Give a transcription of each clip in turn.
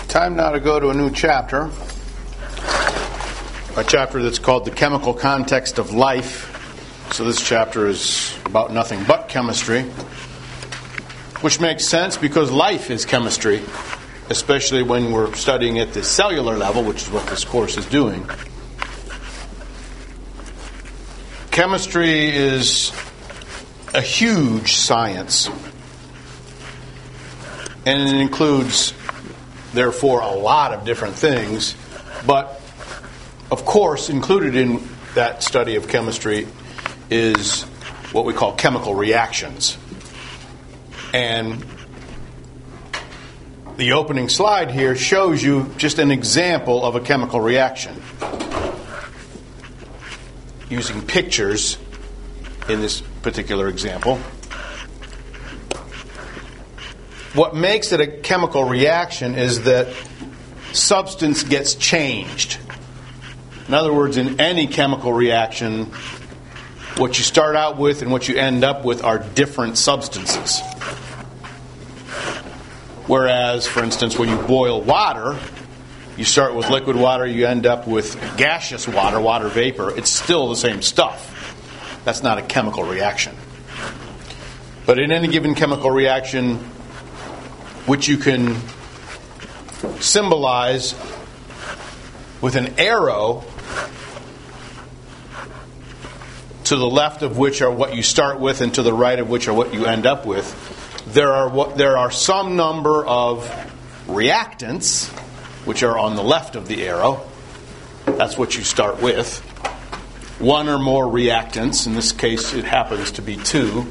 Time now to go to a new chapter. A chapter that's called The Chemical Context of Life. So this chapter is about nothing but chemistry, which makes sense because life is chemistry, especially when we're studying at the cellular level, which is what this course is doing. Chemistry is a huge science, and it includes, therefore, a lot of different things. But, of course, included in that study of chemistry is what we call chemical reactions. And the opening slide here shows you just an example of a chemical reaction, using pictures in this particular example. What makes it a chemical reaction is that substance gets changed. In other words, in any chemical reaction, what you start out with and what you end up with are different substances. Whereas, for instance, when you boil water, you start with liquid water, you end up with gaseous water, water vapor. It's still the same stuff. That's not a chemical reaction. But in any given chemical reaction, which you can symbolize with an arrow, to the left of which are what you start with and to the right of which are what you end up with, there are some number of reactants, which are on the left of the arrow. That's what you start with. One or more reactants. In this case, it happens to be two.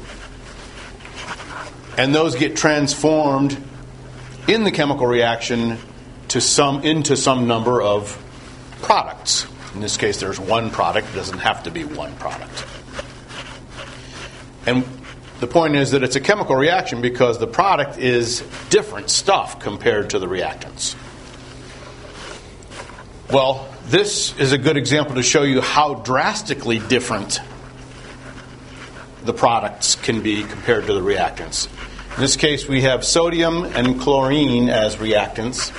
And those get transformed in the chemical reaction into some number of products. In this case, there's one product. It doesn't have to be one product. And the point is that it's a chemical reaction because the product is different stuff compared to the reactants. Well, this is a good example to show you how drastically different the products can be compared to the reactants. In this case, we have sodium and chlorine as reactants.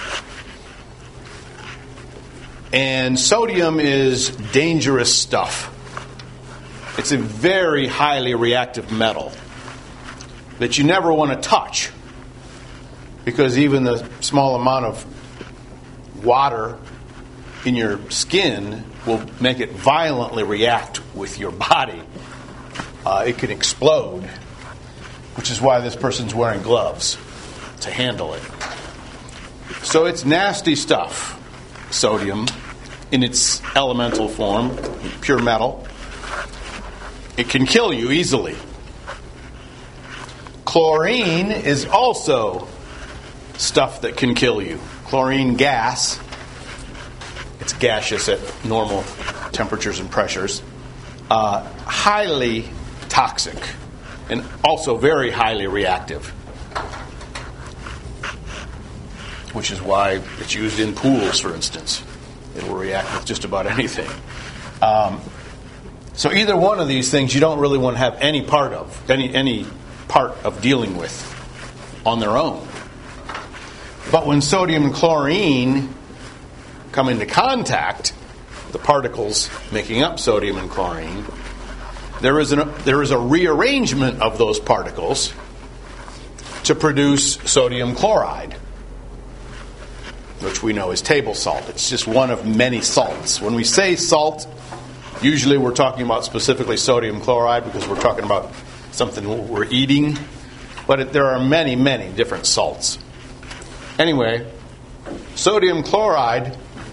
And sodium is dangerous stuff. It's a very highly reactive metal that you never want to touch, because even the small amount of water in your skin will make it violently react with your body. It can explode, which is why this person's wearing gloves to handle it. So it's nasty stuff, sodium, in its elemental form, pure metal. It can kill you easily. Chlorine is also stuff that can kill you. Chlorine gas, it's gaseous at normal temperatures and pressures, highly toxic and also very highly reactive, which is why it's used in pools, for instance. It will react with just about anything. So either one of these things you don't really want to have any part of dealing with on their own. But when sodium and chlorine come into contact, the particles making up sodium and chlorine, there is a rearrangement of those particles to produce sodium chloride, which we know is table salt. It's just one of many salts. When we say salt, usually we're talking about specifically sodium chloride because we're talking about something we're eating. But there are many, many different salts. Anyway, sodium chloride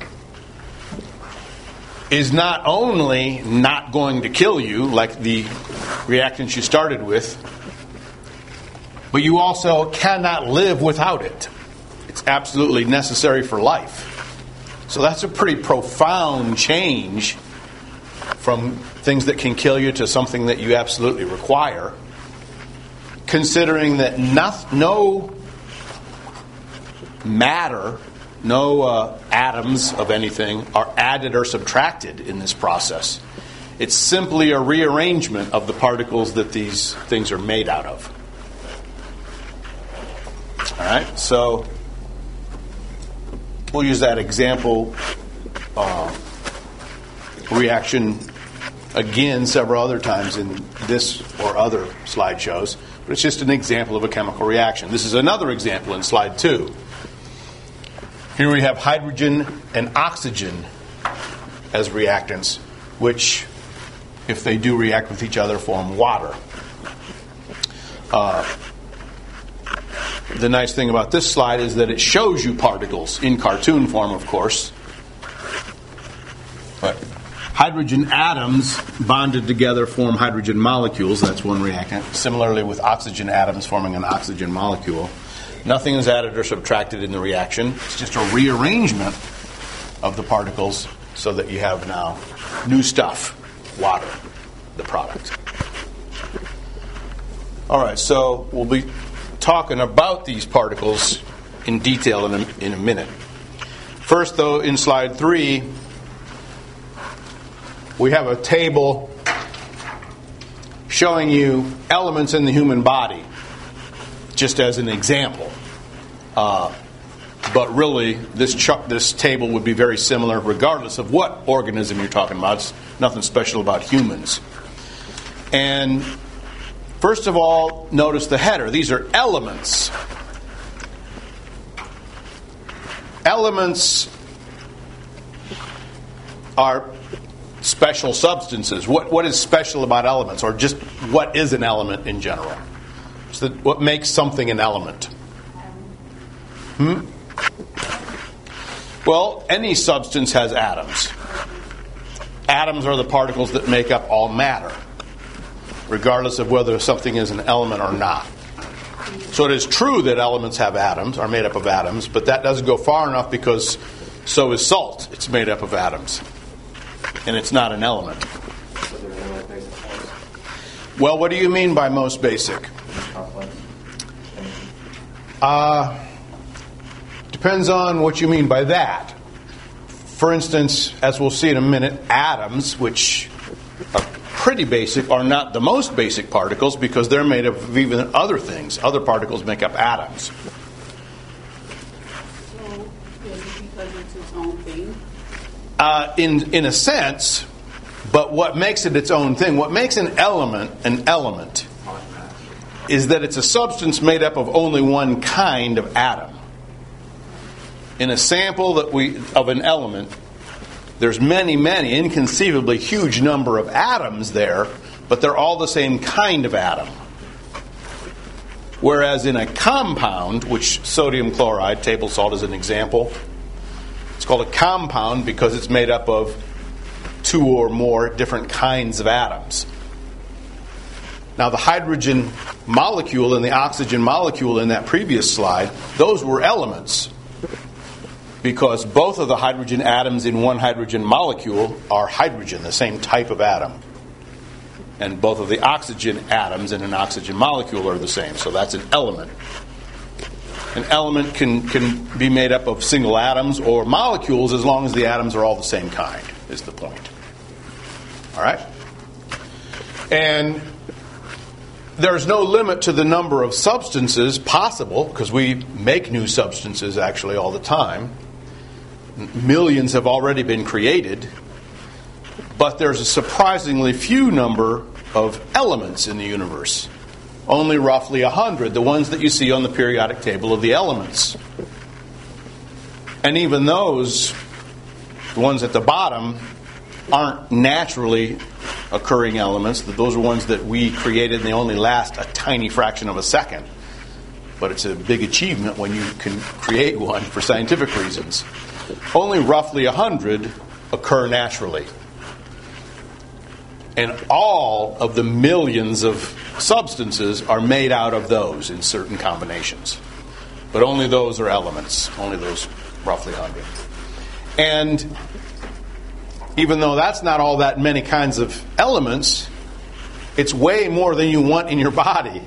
is not only not going to kill you like the reactants you started with, but you also cannot live without it. It's absolutely necessary for life. So that's a pretty profound change from things that can kill you to something that you absolutely require, considering that no matter, no atoms of anything are added or subtracted in this process. It's simply a rearrangement of the particles that these things are made out of. All right, so We'll use that example reaction again several other times in this or other slideshows, but it's just an example of a chemical reaction. This is another example in slide 2. Here we have hydrogen and oxygen as reactants, which, if they do react with each other, form water. The nice thing about this slide is that it shows you particles in cartoon form, of course. But hydrogen atoms bonded together form hydrogen molecules. That's one reactant. Similarly with oxygen atoms forming an oxygen molecule. Nothing is added or subtracted in the reaction. It's just a rearrangement of the particles so that you have now new stuff, water, the product. All right, so we'll be talking about these particles in detail in a minute. First, though, in slide 3, we have a table showing you elements in the human body, just as an example. But really, this table would be very similar regardless of what organism you're talking about. It's nothing special about humans. And first of all, notice the header. These are elements. Elements are special substances. What is special about elements, or just what is an element in general? So what makes something an element? Well, any substance has atoms. Atoms are the particles that make up all matter, regardless of whether something is an element or not. So it is true that elements have atoms, are made up of atoms, but that doesn't go far enough, because so is salt. It's made up of atoms, and it's not an element. Well, what do you mean by most basic? Depends on what you mean by that. For instance, as we'll see in a minute, atoms, which are pretty basic, are not the most basic particles, because they're made up of even other things. Other particles make up atoms. So, is it because it's its own thing? In a sense, but what makes it its own thing, what makes an element, is that it's a substance made up of only one kind of atom. In a sample of an element, there's many, inconceivably huge number of atoms there, but they're all the same kind of atom. Whereas in a compound, which sodium chloride, table salt is an example, it's called a compound because it's made up of 2 or more different kinds of atoms. Now, the hydrogen molecule and the oxygen molecule in that previous slide, those were elements, because both of the hydrogen atoms in one hydrogen molecule are hydrogen, the same type of atom. And both of the oxygen atoms in an oxygen molecule are the same, so that's an element. An element can be made up of single atoms or molecules, as long as the atoms are all the same kind, is the point. All right? And there's no limit to the number of substances possible, because we make new substances actually all the time. Millions have already been created, but there's a surprisingly few number of elements in the universe. Only roughly 100, the ones that you see on the periodic table of the elements. And even those, the ones at the bottom, aren't naturally occurring elements. Those are ones that we created, and they only last a tiny fraction of a second. But it's a big achievement when you can create one for scientific reasons. Only roughly 100 occur naturally. And all of the millions of substances are made out of those in certain combinations. But only those are elements, only those roughly 100. And even though that's not all that many kinds of elements, it's way more than you want in your body.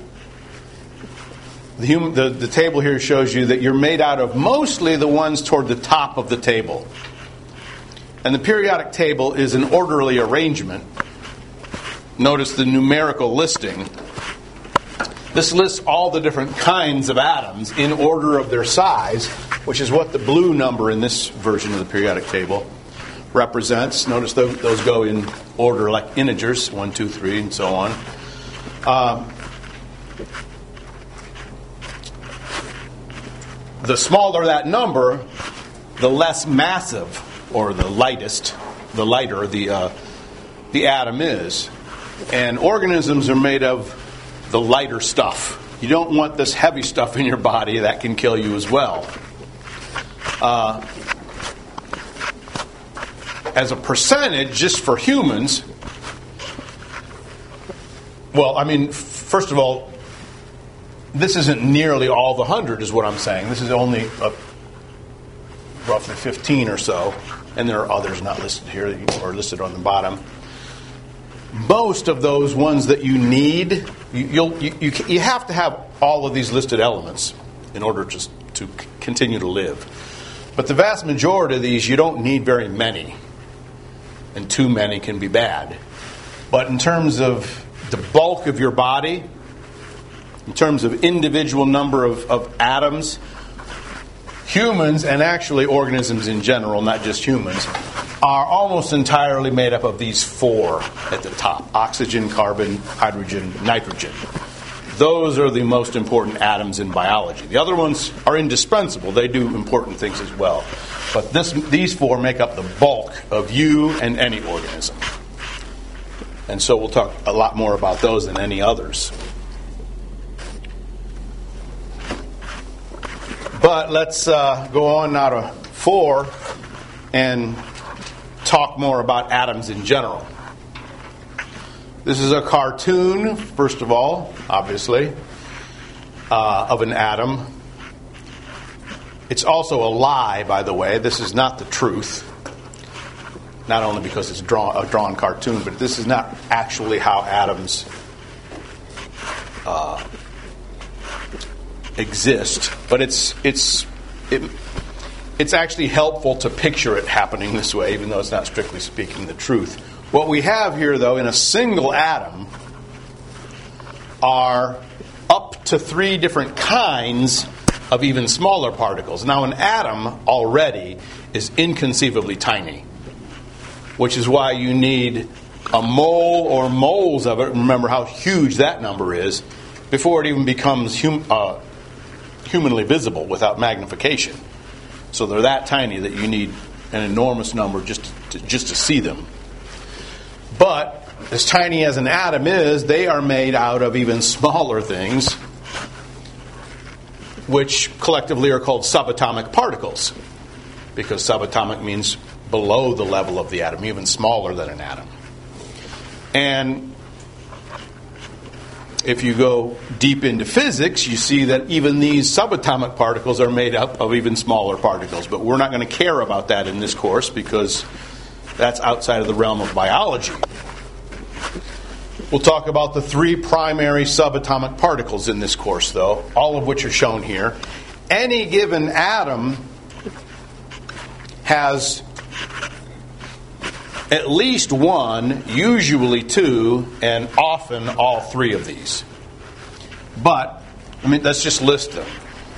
The table here shows you that you're made out of mostly the ones toward the top of the table. And the periodic table is an orderly arrangement. Notice the numerical listing. This lists all the different kinds of atoms in order of their size, which is what the blue number in this version of the periodic table represents. Notice those go in order like integers, 1, 2, 3, and so on. The smaller that number, the less massive, or the lighter the atom is. And organisms are made of the lighter stuff. You don't want this heavy stuff in your body. That can kill you as well. As a percentage, just for humans, well, I mean, first of all, this isn't nearly all the 100 is what I'm saying. This is only roughly 15 or so, and there are others not listed here or listed on the bottom. Most of those ones that you need, you have to have all of these listed elements in order just to continue to live. But the vast majority of these, you don't need very many, and too many can be bad. But in terms of the bulk of your body, in terms of individual number of atoms, humans, and actually organisms in general, not just humans, are almost entirely made up of these 4 at the top: oxygen, carbon, hydrogen, nitrogen. Those are the most important atoms in biology. The other ones are indispensable. They do important things as well. But these 4 make up the bulk of you and any organism. And so we'll talk a lot more about those than any others. But let's go on now to 4 and talk more about atoms in general. This is a cartoon, first of all, obviously, of an atom. It's also a lie, by the way. This is not the truth. Not only because it's a drawn cartoon, but this is not actually how atoms exist. But it's actually helpful to picture it happening this way, even though it's not strictly speaking the truth. What we have here, though, in a single atom are up to 3 different kinds of even smaller particles. Now, an atom already is inconceivably tiny, which is why you need a mole or moles of it. Remember how huge that number is before it even becomes humanly visible without magnification. So they're that tiny that you need an enormous number just to see them. But as tiny as an atom is, they are made out of even smaller things, which collectively are called subatomic particles, because subatomic means below the level of the atom, even smaller than an atom. And if you go deep into physics, you see that even these subatomic particles are made up of even smaller particles. But we're not going to care about that in this course because that's outside of the realm of biology. We'll talk about the 3 primary subatomic particles in this course, though, all of which are shown here. Any given atom has at least 1, usually 2, and often all 3 of these. But, let's just list them.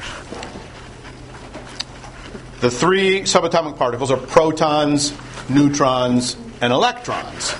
The 3 subatomic particles are protons, neutrons, and electrons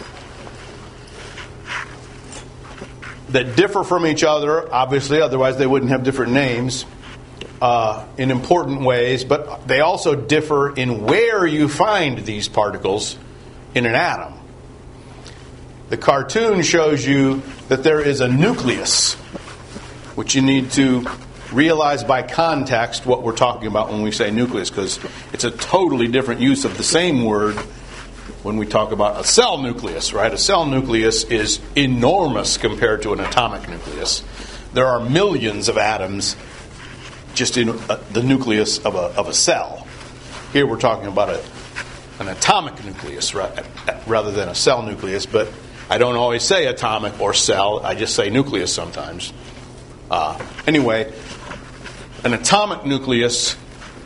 that differ from each other, obviously, otherwise they wouldn't have different names, in important ways, but they also differ in where you find these particles in an atom. The cartoon shows you that there is a nucleus, which you need to realize by context what we're talking about when we say nucleus, because it's a totally different use of the same word when we talk about a cell nucleus, right? A cell nucleus is enormous compared to an atomic nucleus. There are millions of atoms just in the nucleus of a cell. Here we're talking about an atomic nucleus rather than a cell nucleus, but I don't always say atomic or cell. I just say nucleus sometimes. Anyway, an atomic nucleus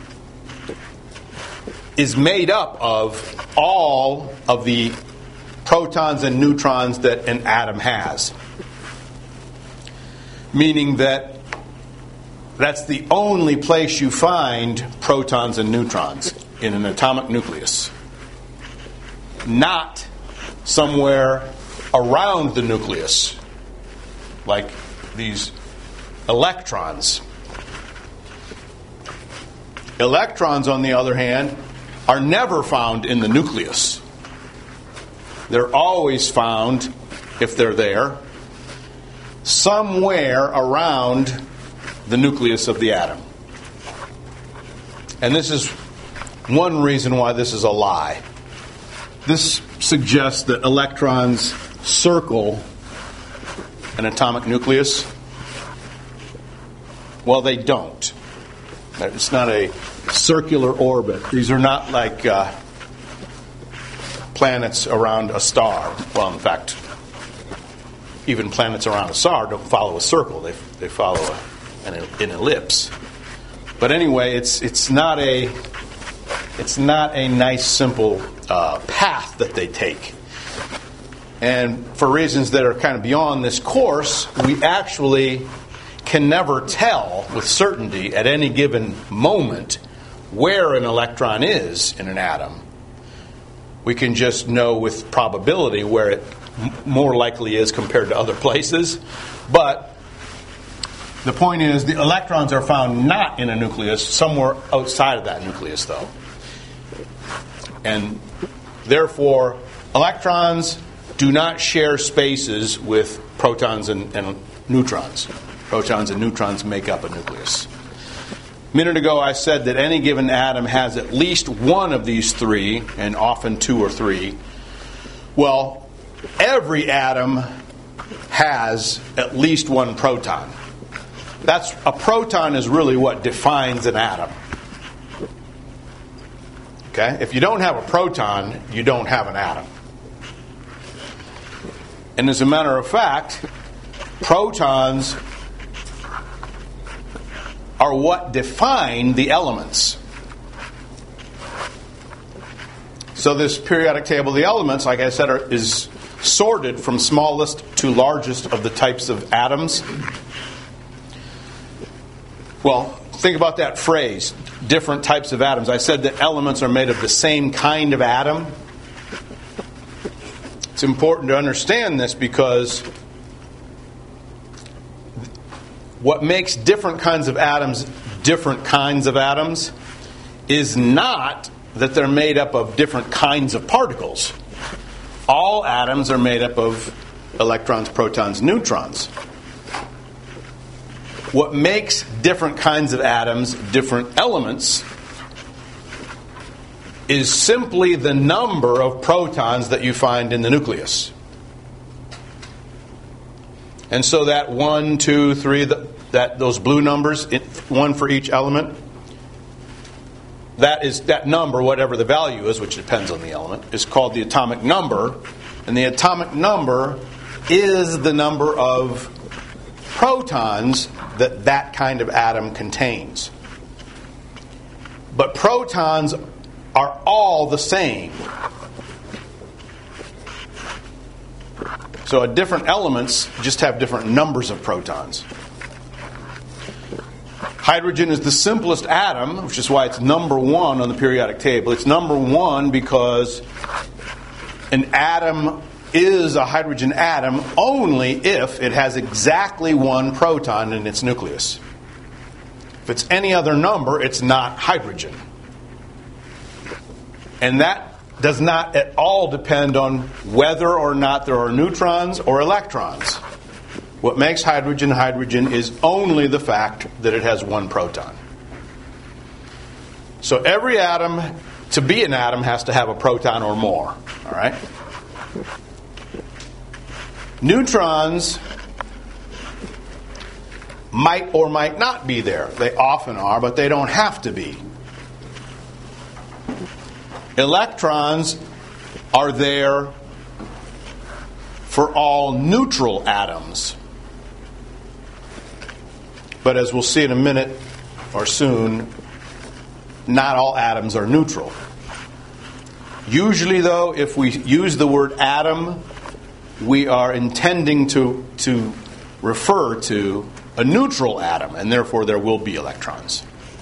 is made up of all of the protons and neutrons that an atom has. meaning that that's the only place you find protons and neutrons, in an atomic nucleus. Not somewhere around the nucleus, like these electrons. Electrons, on the other hand, are never found in the nucleus. They're always found, if they're there, somewhere around the nucleus of the atom. And this is one reason why this is a lie. This suggests that electrons circle an atomic nucleus. Well, they don't. It's not a circular orbit. These are not like planets around a star. Well, in fact, even planets around a star don't follow a circle. They follow an ellipse. But anyway, it's not a nice, simple path that they take. And for reasons that are kind of beyond this course, we actually can never tell with certainty at any given moment where an electron is in an atom. We can just know with probability where it more likely is compared to other places. But the point is, the electrons are found not in a nucleus, somewhere outside of that nucleus, though. And therefore, electrons do not share spaces with protons and neutrons. Protons and neutrons make up a nucleus. A minute ago I said that any given atom has at least one of these three, and often two or three. Well, every atom has at least one proton. A proton is really what defines an atom. Okay? If you don't have a proton, you don't have an atom. And as a matter of fact, protons are what define the elements. So this periodic table of the elements, like I said, is sorted from smallest to largest of the types of atoms. Well, think about that phrase, different types of atoms. I said that elements are made of the same kind of atom. It's important to understand this because what makes different kinds of atoms different kinds of atoms is not that they're made up of different kinds of particles. All atoms are made up of electrons, protons, neutrons. What makes different kinds of atoms different elements is simply the number of protons that you find in the nucleus. And so that 1, 2, 3, those blue numbers, one for each element, that number, whatever the value is, which depends on the element, is called the atomic number. And the atomic number is the number of protons that kind of atom contains. But protons are all the same. So different elements just have different numbers of protons. Hydrogen is the simplest atom, which is why it's number 1 on the periodic table. It's number 1 because an atom is a hydrogen atom only if it has exactly one proton in its nucleus. If it's any other number, it's not hydrogen. And that does not at all depend on whether or not there are neutrons or electrons. What makes hydrogen hydrogen is only the fact that it has one proton. So every atom, to be an atom, has to have a proton or more. All right? Neutrons might or might not be there. They often are, but they don't have to be. Electrons are there for all neutral atoms. But as we'll see in a minute or soon, not all atoms are neutral. Usually, though, if we use the word atom, we are intending to refer to a neutral atom, and therefore there will be electrons.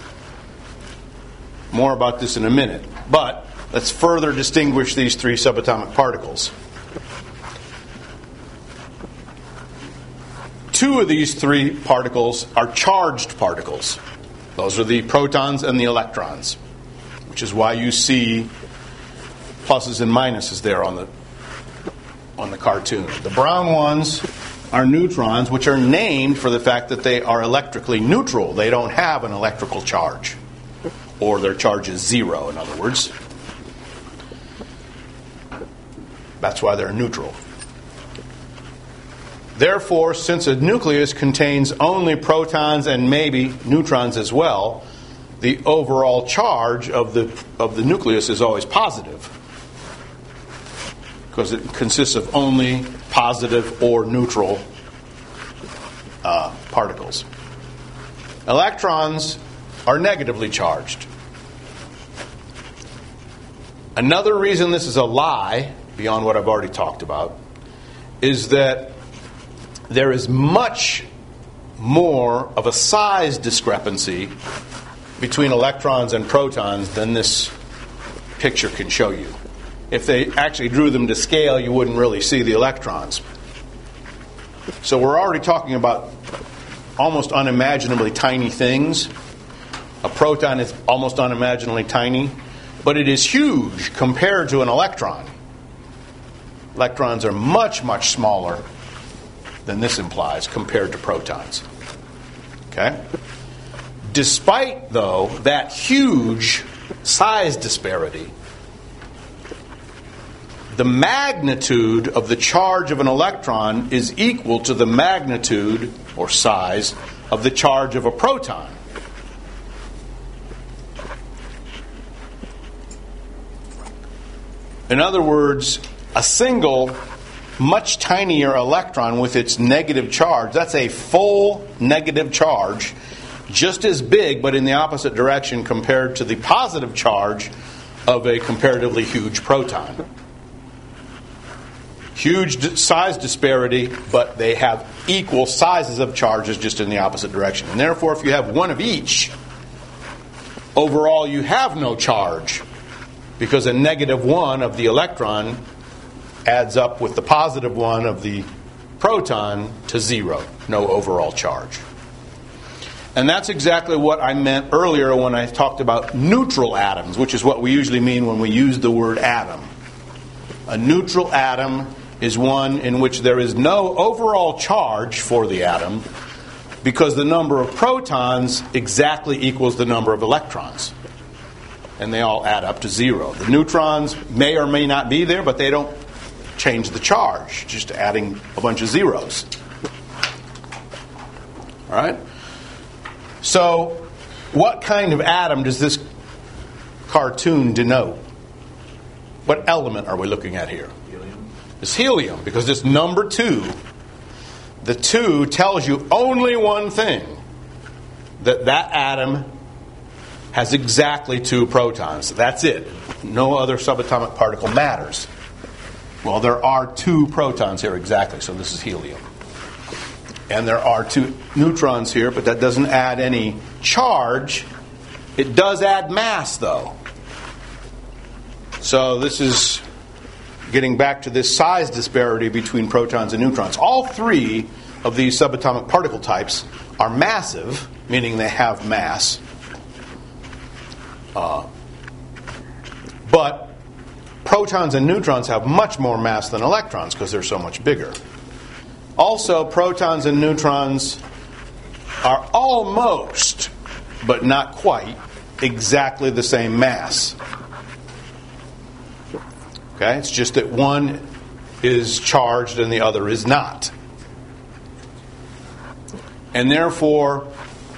More about this in a minute, but let's further distinguish these three subatomic particles. Two of these three particles are charged particles. Those are the protons and the electrons, which is why you see pluses and minuses there on the cartoon. The brown ones are neutrons, which are named for the fact that they are electrically neutral. They don't have an electrical charge, or their charge is zero, in other words. That's why they're neutral. Therefore, since a nucleus contains only protons and maybe neutrons as well, the overall charge of the nucleus is always positive, because it consists of only positive or neutral particles. Electrons are negatively charged. Another reason this is a lie, beyond what I've already talked about, is that there is much more of a size discrepancy between electrons and protons than this picture can show you. If they actually drew them to scale, you wouldn't really see the electrons. So we're already talking about almost unimaginably tiny things. A proton is almost unimaginably tiny, but it is huge compared to an electron. Electrons are much, much smaller than this implies compared to protons. Okay? Despite, though, that huge size disparity, the magnitude of the charge of an electron is equal to the magnitude or size of the charge of a proton. In other words, a single, much tinier electron with its negative charge, that's a full negative charge, just as big but in the opposite direction compared to the positive charge of a comparatively huge proton. Huge size disparity, but they have equal sizes of charges just in the opposite direction. And therefore, if you have one of each, overall you have no charge, because a negative one of the electron adds up with the positive one of the proton to zero. No overall charge. And that's exactly what I meant earlier when I talked about neutral atoms, which is what we usually mean when we use the word atom. A neutral atom is one in which there is no overall charge for the atom, because the number of protons exactly equals the number of electrons. And they all add up to zero. The neutrons may or may not be there, but they don't change the charge, just adding a bunch of zeros. All right? So, what kind of atom does this cartoon denote? What element are we looking at here? Helium. It's helium, because it's number 2. The 2 tells you only one thing, that atom has exactly 2 protons. That's it. No other subatomic particle matters. Well, there are 2 protons here exactly, so this is helium. And there are 2 neutrons here, but that doesn't add any charge. It does add mass, though. So this is getting back to this size disparity between protons and neutrons. All 3 of these subatomic particle types are massive, meaning they have mass. But protons and neutrons have much more mass than electrons because they're so much bigger. Also, protons and neutrons are almost, but not quite, exactly the same mass. Okay? It's just that one is charged and the other is not. And therefore,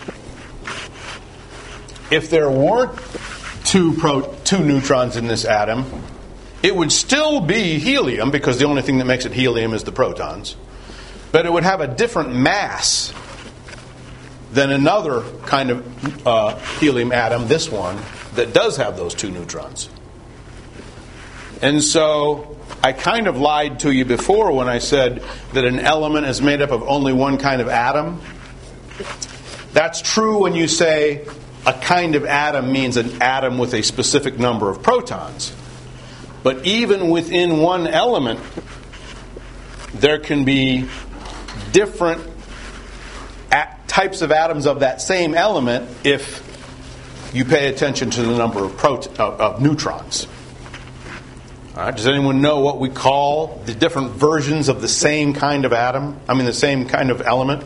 if there weren't two neutrons in this atom, it would still be helium, because the only thing that makes it helium is the protons. But it would have a different mass than another kind of helium atom, this one, that does have those 2 neutrons. And so I kind of lied to you before when I said that an element is made up of only one kind of atom. That's true when you say a kind of atom means an atom with a specific number of protons. But even within one element, there can be different types of atoms of that same element if you pay attention to the number of neutrons. All right, does anyone know what we call the different versions of the same kind of atom? The same kind of element?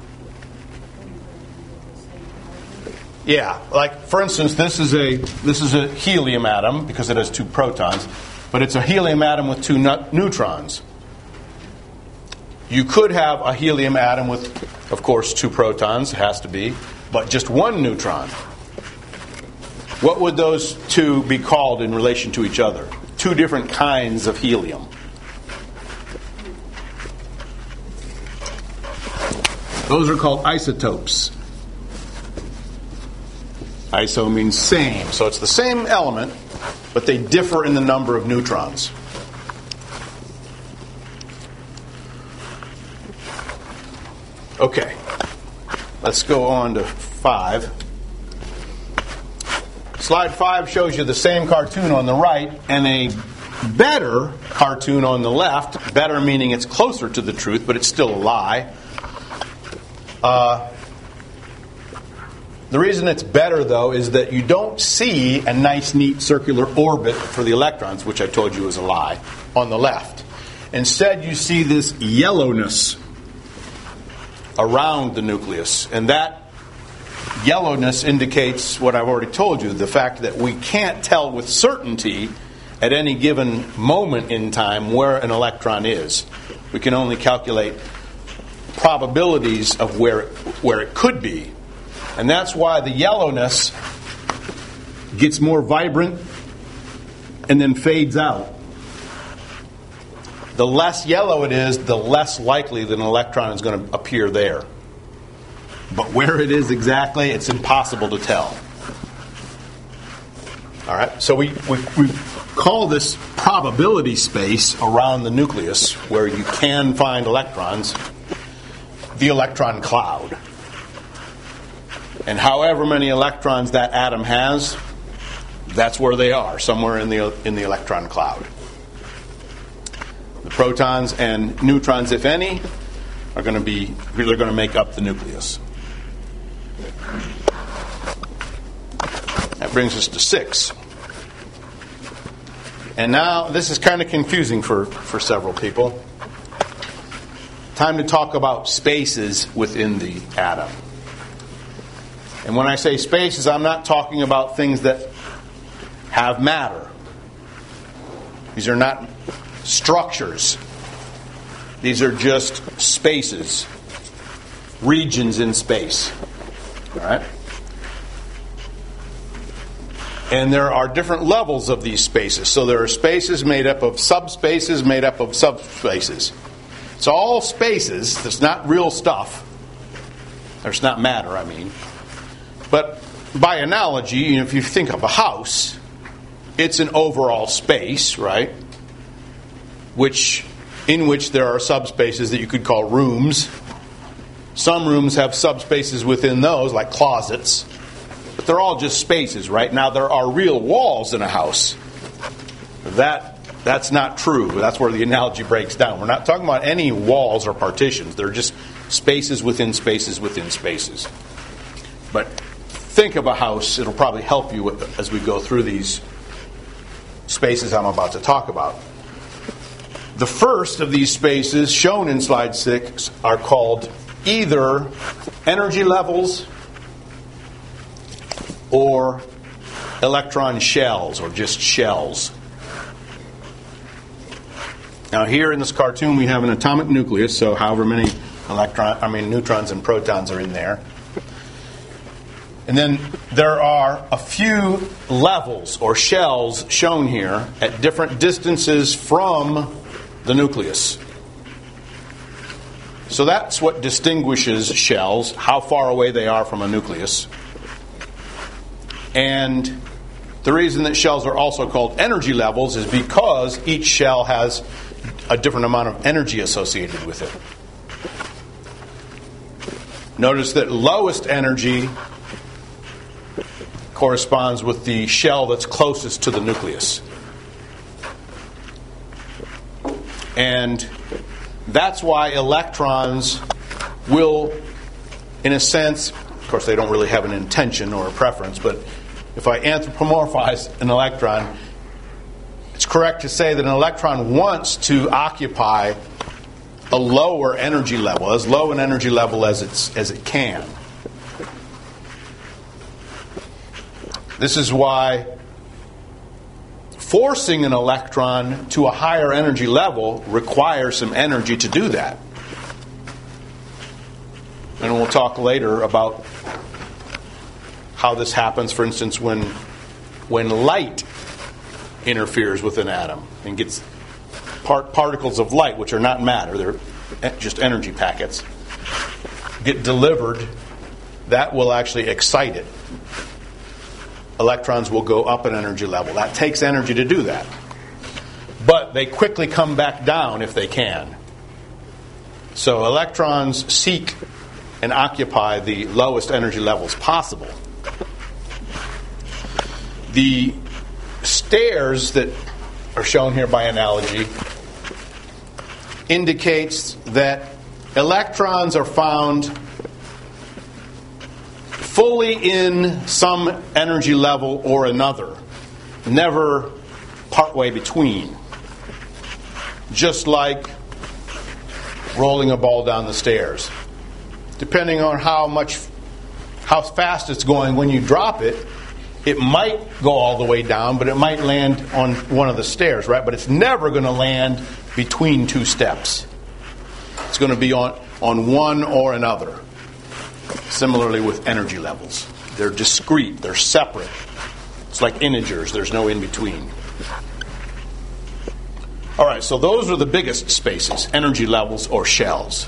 Yeah, like for instance, this is a helium atom because it has 2 protons, but it's a helium atom with 2 neutrons. You could have a helium atom with, of course, 2 protons, it has to be, but just 1 neutron. What would those 2 be called in relation to each other? 2 different kinds of helium. Those are called isotopes. Iso means same. So it's the same element, but they differ in the number of neutrons. Okay. Let's go on to 5. Slide 5 shows you the same cartoon on the right and a better cartoon on the left. Better meaning it's closer to the truth, but it's still a lie. The reason it's better, though, is that you don't see a nice, neat circular orbit for the electrons, which I told you was a lie, on the left. Instead, you see this yellowness around the nucleus. And that yellowness indicates what I've already told you, the fact that we can't tell with certainty at any given moment in time where an electron is. We can only calculate probabilities of where it could be. And that's why the yellowness gets more vibrant and then fades out. The less yellow it is, the less likely that an electron is going to appear there. But where it is exactly, it's impossible to tell. All right, so we call this probability space around the nucleus, where you can find electrons, the electron cloud. And however many electrons that atom has, that's where they are, somewhere in the electron cloud. The protons and neutrons, if any, are going to make up the nucleus. That brings us to 6. And now this is kind of confusing for several people. Time to talk about spaces within the atom. And when I say spaces, I'm not talking about things that have matter. These are not structures. These are just spaces, regions in space. All right? And there are different levels of these spaces. So there are spaces made up of subspaces, made up of subspaces. It's all spaces. It's not real stuff. It's not matter, I mean. But by analogy, if you think of a house, it's an overall space, right? In which there are subspaces that you could call rooms. Some rooms have subspaces within those, like closets. But they're all just spaces, right? Now, there are real walls in a house. That's not true. That's where the analogy breaks down. We're not talking about any walls or partitions. They're just spaces within spaces within spaces. But think of a house. It'll probably help you as we go through these spaces I'm about to talk about. The first of these spaces shown in slide 6 are called either energy levels or electron shells, or just shells. Now here in this cartoon we have an atomic nucleus, so however many neutrons and protons are in there. And then there are a few levels or shells shown here at different distances from the nucleus. So that's what distinguishes shells, how far away they are from a nucleus. And the reason that shells are also called energy levels is because each shell has a different amount of energy associated with it. Notice that lowest energy corresponds with the shell that's closest to the nucleus. And that's why electrons will, in a sense, of course they don't really have an intention or a preference, but if I anthropomorphize an electron, it's correct to say that an electron wants to occupy a lower energy level, as low an energy level as it can. This is why forcing an electron to a higher energy level requires some energy to do that. And we'll talk later about how this happens, for instance, when light interferes with an atom and gets particles of light, which are not matter, they're just energy packets, get delivered. That will actually excite it. Electrons will go up an energy level. That takes energy to do that. But they quickly come back down if they can. So electrons seek and occupy the lowest energy levels possible. The stairs that are shown here by analogy indicates that electrons are found fully in some energy level or another, never partway between. Just like rolling a ball down the stairs. Depending on how fast it's going when you drop it, it might go all the way down, but it might land on one of the stairs, right? But it's never going to land between two steps. It's going to be on one or another. Similarly with energy levels. They're discrete, they're separate. It's like integers, there's no in between. All right, so those are the biggest spaces, energy levels or shells.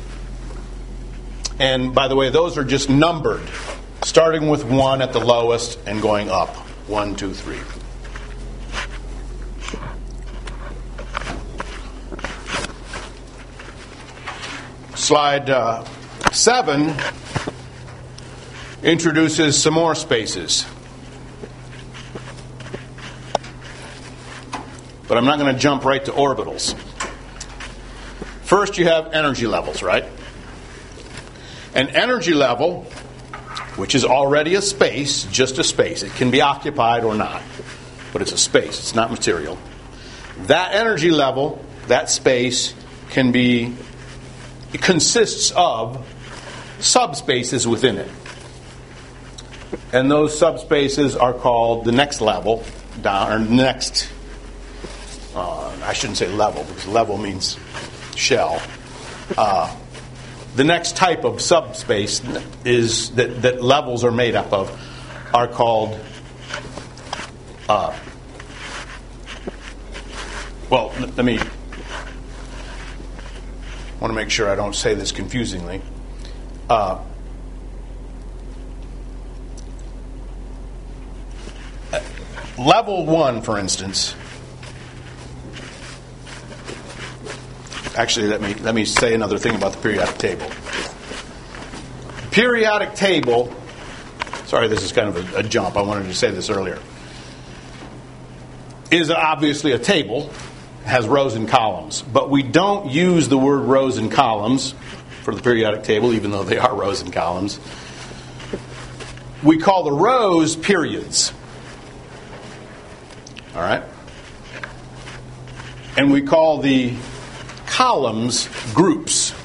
And by the way, those are just numbered, starting with 1 at the lowest and going up. 1, 2, 3. Slide 7 introduces some more spaces. But I'm not going to jump right to orbitals. First, you have energy levels, right? An energy level, which is already a space, just a space. It can be occupied or not, but it's a space. It's not material. That energy level, that space, it consists of subspaces within it. And those subspaces are called the next level down, or next, I shouldn't say level, because level means shell. The next type of subspace is that levels are made up of are called, let me, want to make sure I don't say this confusingly. Level 1, for instance. Actually, let me say another thing about the periodic table. Periodic table. Sorry, this is kind of a jump. I wanted to say this earlier. Is obviously a table. Has rows and columns, but we don't use the word rows and columns for the periodic table, even though they are rows and columns. We call the rows periods. All right? And we call the columns groups.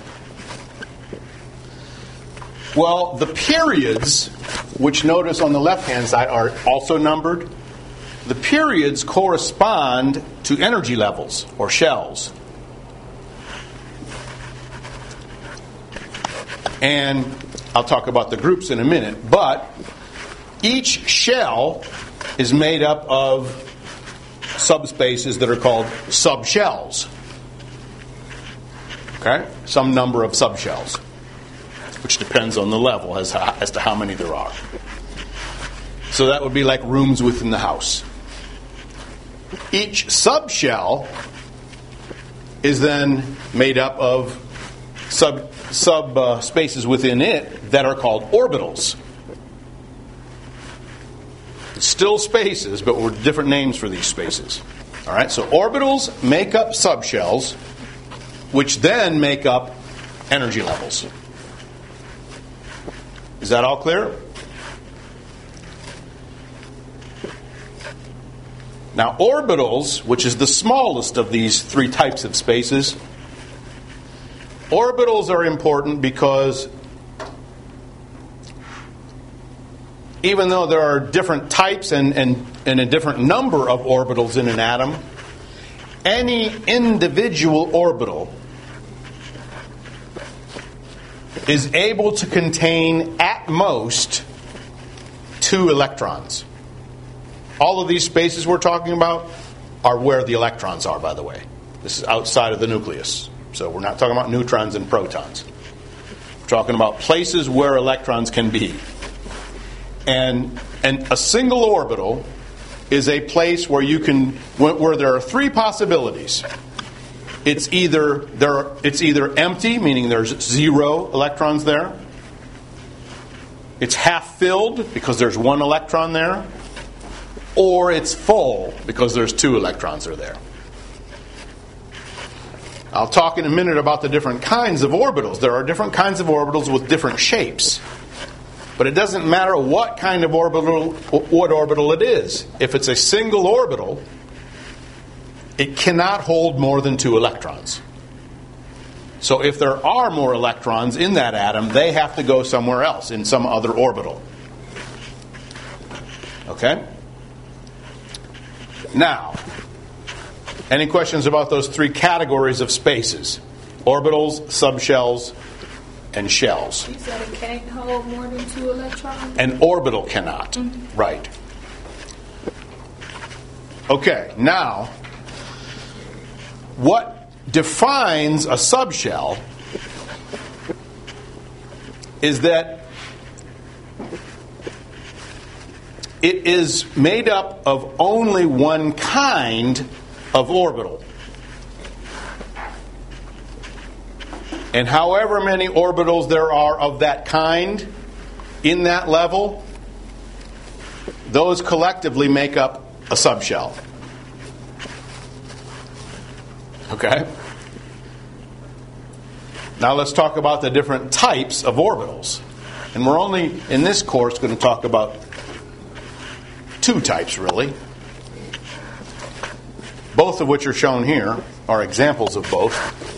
Well, the periods, which notice on the left-hand side are also numbered, the periods correspond to energy levels or shells. And I'll talk about the groups in a minute, but each shell is made up of subspaces that are called subshells. Okay? Some number of subshells, which depends on the level as to how many there are. So that would be like rooms within the house. Each subshell is then made up of spaces within it that are called orbitals. It's still spaces, but with different names for these spaces. All right, so orbitals make up subshells, which then make up energy levels. Is that all clear? Now, orbitals, which is the smallest of these three types of spaces, orbitals are important because even though there are different types and a different number of orbitals in an atom, any individual orbital is able to contain at most 2 electrons. All of these spaces we're talking about are where the electrons are, by the way. This is outside of the nucleus. So we're not talking about neutrons and protons. We're talking about places where electrons can be. And a single orbital is a place where where there are 3 possibilities. It's either empty, meaning there's 0 electrons there. It's half filled because there's 1 electron there. Or it's full because there's 2 electrons are there. I'll talk in a minute about the different kinds of orbitals. There are different kinds of orbitals with different shapes. But it doesn't matter what kind of orbital it is. If it's a single orbital, it cannot hold more than 2 electrons. So if there are more electrons in that atom, they have to go somewhere else, in some other orbital. Okay? Now, any questions about those 3 categories of spaces? Orbitals, subshells, and shells. You said it can't hold more than 2 electrons? An orbital cannot. Mm-hmm. Right. Okay, now, what defines a subshell is that it is made up of only one kind of orbital. And however many orbitals there are of that kind in that level, those collectively make up a subshell. Okay? Now let's talk about the different types of orbitals. And we're only, in this course, going to talk about 2 types, really. Both of which are shown here are examples of both.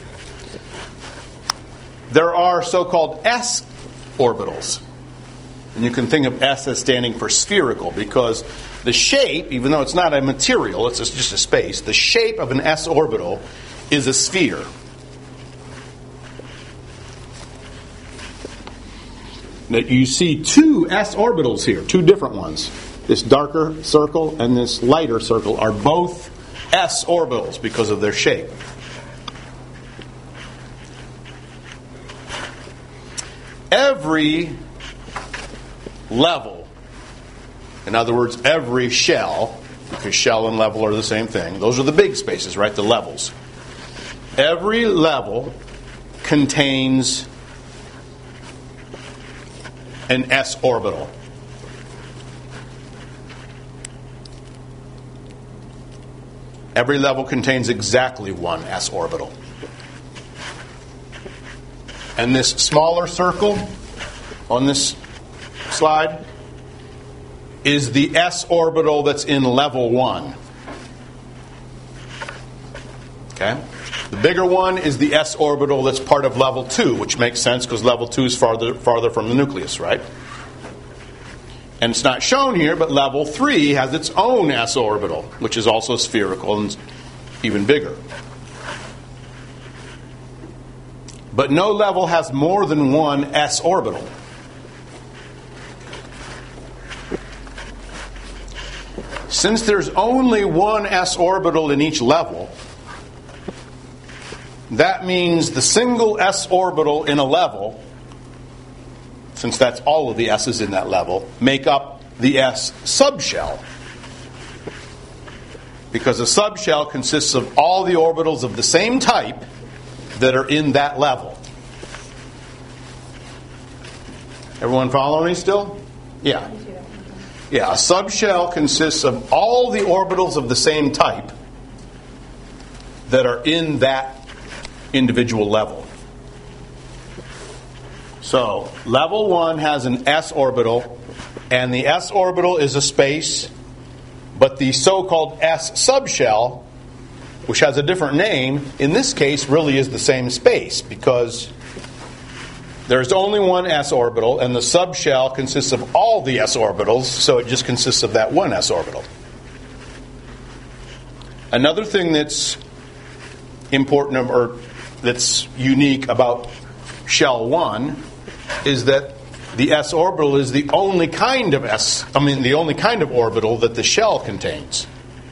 There are so-called S orbitals. And you can think of S as standing for spherical because the shape, even though it's not a material, it's just a space, the shape of an S orbital is a sphere. Now you see 2 S orbitals here, 2 different ones. This darker circle and this lighter circle are both S orbitals because of their shape. Every level, in other words, every shell, because shell and level are the same thing. Those are the big spaces, right? The levels. Every level contains an S orbital. Every level contains exactly one S orbital. And this smaller circle on this slide is the S orbital that's in level 1. Okay? The bigger one is the S orbital that's part of level 2, which makes sense because level 2 is farther from the nucleus, right? And it's not shown here, but level 3 has its own S orbital, which is also spherical and even bigger. But no level has more than one S orbital. Since there's only one S orbital in each level, that means the single S orbital in a level, since that's all of the S's in that level, make up the S subshell. Because a subshell consists of all the orbitals of the same type that are in that level. Everyone follow me still? Yeah. Yeah, a subshell consists of all the orbitals of the same type that are in that individual level. So, level 1 has an s orbital, and the s orbital is a space, but the so-called s subshell, which has a different name, in this case really is the same space, because there's only one s orbital, and the subshell consists of all the s orbitals, so it just consists of that one s orbital. Another thing that's important, or that's unique about shell 1, is that the s orbital is the only kind of the only kind of orbital that the shell contains.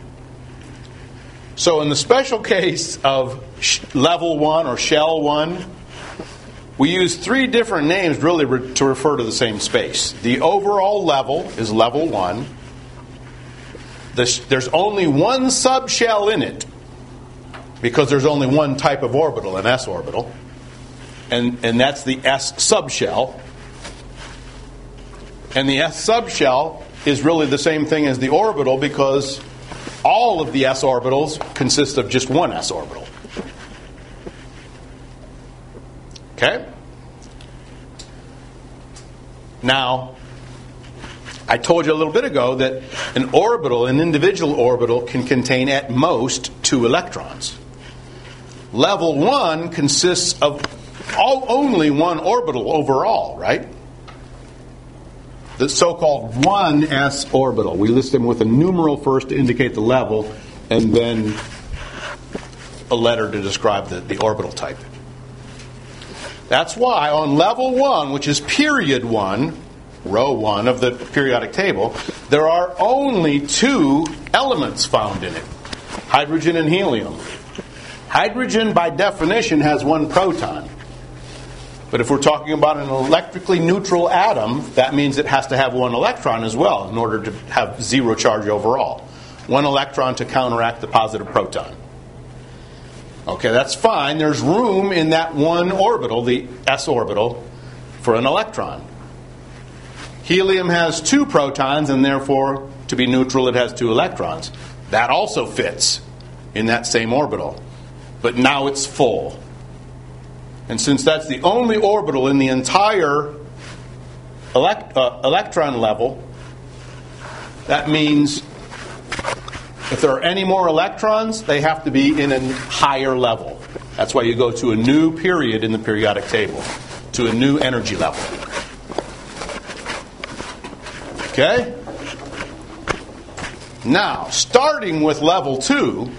So in the special case of level 1 or shell 1, we use 3 different names really to refer to the same space. The overall level is level 1. There's only one subshell in it, because there's only one type of orbital, an s orbital. And that's the s subshell. And the s subshell is really the same thing as the orbital, because all of the s orbitals consist of just one s orbital. Okay? Now, I told you a little bit ago that an individual orbital, can contain at most 2 electrons. Level 1 consists of only one orbital overall, right? The so-called 1s orbital. We list them with a numeral first to indicate the level, and then a letter to describe the orbital type. That's why on level 1, which is period 1, row 1 of the periodic table, there are only 2 elements found in it: hydrogen and helium. Hydrogen, by definition, has 1 proton. But if we're talking about an electrically neutral atom, that means it has to have 1 electron as well in order to have 0 charge overall. 1 electron to counteract the positive proton. Okay, that's fine. There's room in that one orbital, the s orbital, for an electron. Helium has 2 protons, and therefore, to be neutral, it has 2 electrons. That also fits in that same orbital. But now it's full. And since that's the only orbital in the entire electron level, that means if there are any more electrons, they have to be in a higher level. That's why you go to a new period in the periodic table, to a new energy level. Okay? Now, starting with level 2,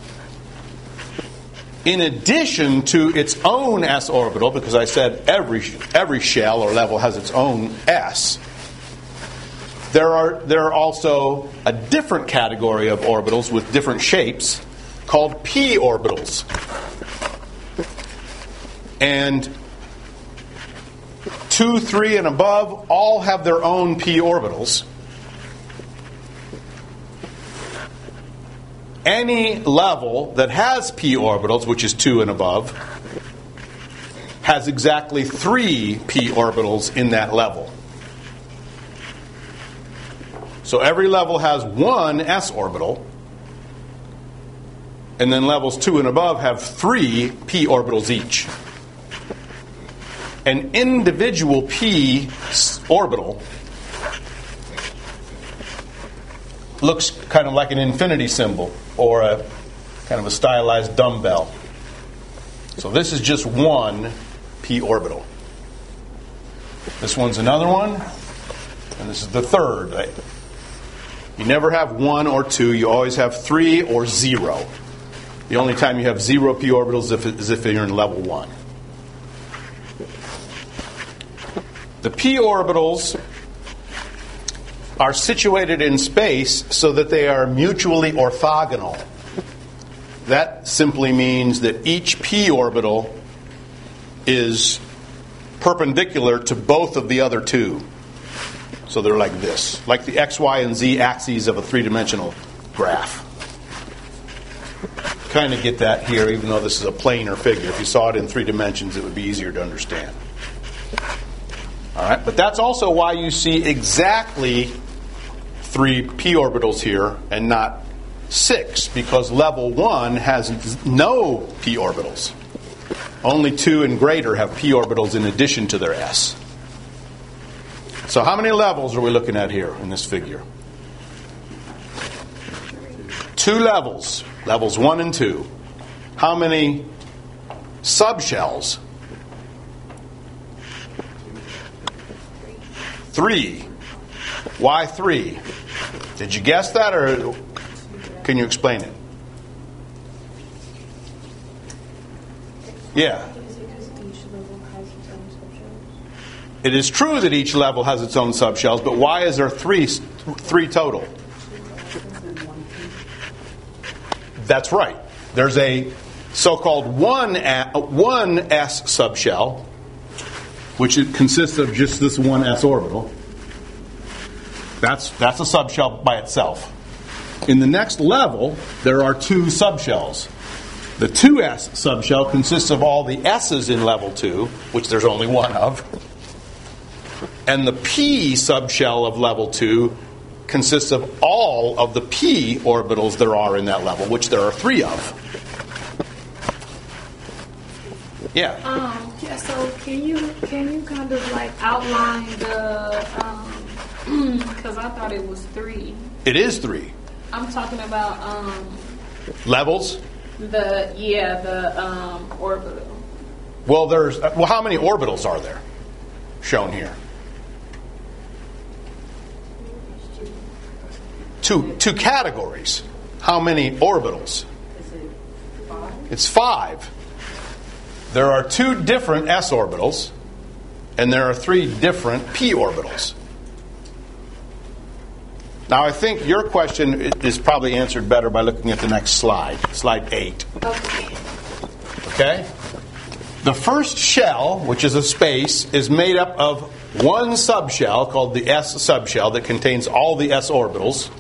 in addition to its own s orbital, because I said every shell or level has its own s, there are also a different category of orbitals with different shapes called p orbitals. And 2, 3, and above all have their own p orbitals. Any level that has p orbitals, which is 2 and above, has exactly 3 p orbitals in that level. So every level has 1 s orbital, and then levels 2 and above have 3 p orbitals each. An individual p orbital looks kind of like an infinity symbol, or a kind of a stylized dumbbell. So this is just 1 p orbital. This one's another one, and this is the third. You never have 1 or 2, you always have 3 or 0. The only time you have 0 p orbitals is if you're in level 1. The p orbitals are situated in space so that they are mutually orthogonal. That simply means that each p orbital is perpendicular to both of the other 2. So they're like this, like the x, y, and z axes of a 3-dimensional graph. Kind of get that here, even though this is a planar figure. If you saw it in 3 dimensions, it would be easier to understand. All right, but that's also why you see exactly 3 p orbitals here and not 6, because level 1 has no p orbitals. Only 2 and greater have p orbitals in addition to their s. So how many levels are we looking at here in this figure? 2 levels. Levels 1 and 2. How many subshells? 3. Why 3? Did you guess that, or can you explain it? Yeah. It is true that each level has its own subshells, but why is there three total? That's right. There's a so-called 1s subshell, which consists of just this 1s orbital. That's a subshell by itself. In the next level, there are 2 subshells. The 2s subshell consists of all the s's in level 2, which there's only 1 of. And the p subshell of level 2 consists of all of the p orbitals there are in that level, which there are 3 of. Yeah. Yeah. So can you kind of like outline the because I thought it was 3. It is 3. I'm talking about Levels? the orbital. Well, how many orbitals are there shown here? 2 categories. How many orbitals? It's 5. There are 2 different s orbitals, and there are 3 different p orbitals. Now, I think your question is probably answered better by looking at the next slide, slide 8. Okay? The first shell, which is a space, is made up of 1 subshell called the s subshell that contains all the s orbitals,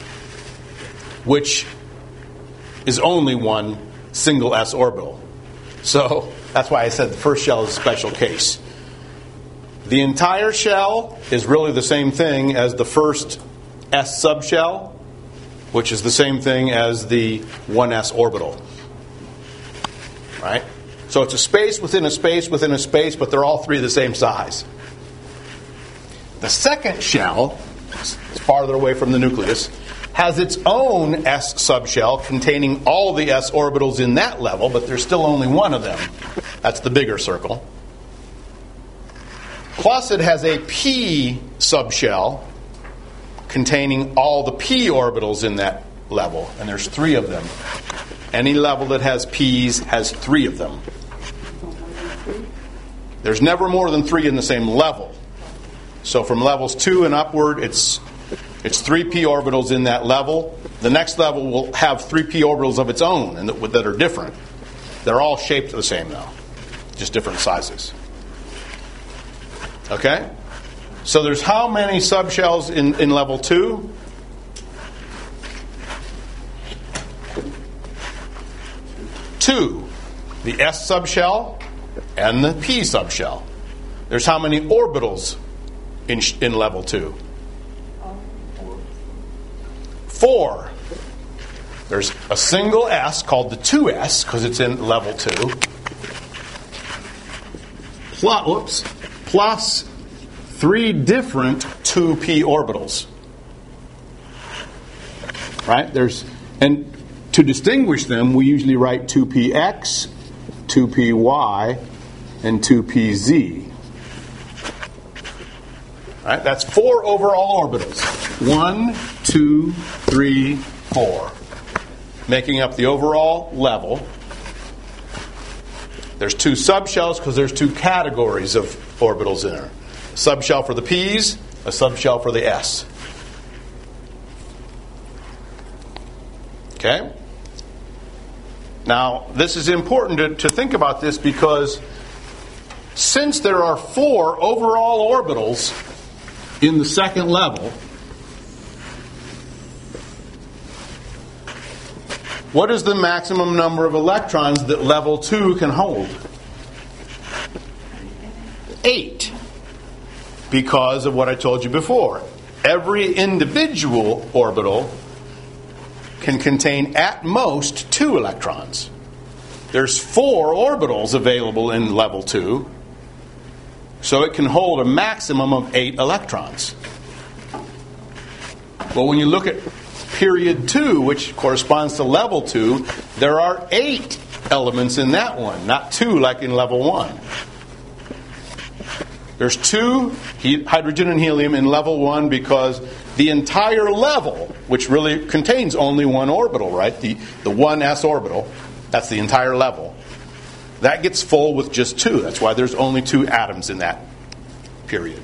which is only 1 single s orbital. So that's why I said the first shell is a special case. The entire shell is really the same thing as the first s subshell, which is the same thing as the 1s orbital. Right? So it's a space within a space within a space, but they're all 3 the same size. The second shell, it's farther away from the nucleus, has its own s subshell containing all the s orbitals in that level, but there's still only 1 of them. That's the bigger circle. Plus it has a p subshell containing all the p orbitals in that level, and there's 3 of them. Any level that has p's has 3 of them. There's never more than 3 in the same level. So from levels 2 and upward, it's 3 p orbitals in that level. The next level will have 3 p orbitals of its own and that are different. They're all shaped the same though, just different sizes. Okay? So there's how many subshells in level 2? 2. The s subshell and the p subshell. There's how many orbitals in level 2? 4. There's a single s called the 2s because it's in level 2. Plus 3 different 2p orbitals. Right? And to distinguish them, we usually write 2px, 2py, and 2pz. Right? That's 4 overall orbitals. 1, 2, 3, 4. Making up the overall level. There's 2 subshells because there's 2 categories of orbitals in there. A subshell for the p's, a subshell for the s. Okay? Now, this is important to think about this because since there are 4 overall orbitals in the second level, what is the maximum number of electrons that level 2 can hold? 8. because of what I told you before. Every individual orbital can contain at most 2 electrons. There's 4 orbitals available in level 2, so it can hold a maximum of 8 electrons. Well, when you look at period 2, which corresponds to level 2, there are 8 elements in that one, not 2 like in level 1. There's 2 hydrogen and helium in level 1 because the entire level, which really contains only 1 orbital, right? The 1s orbital, that's the entire level. That gets full with just 2. That's why there's only 2 atoms in that period.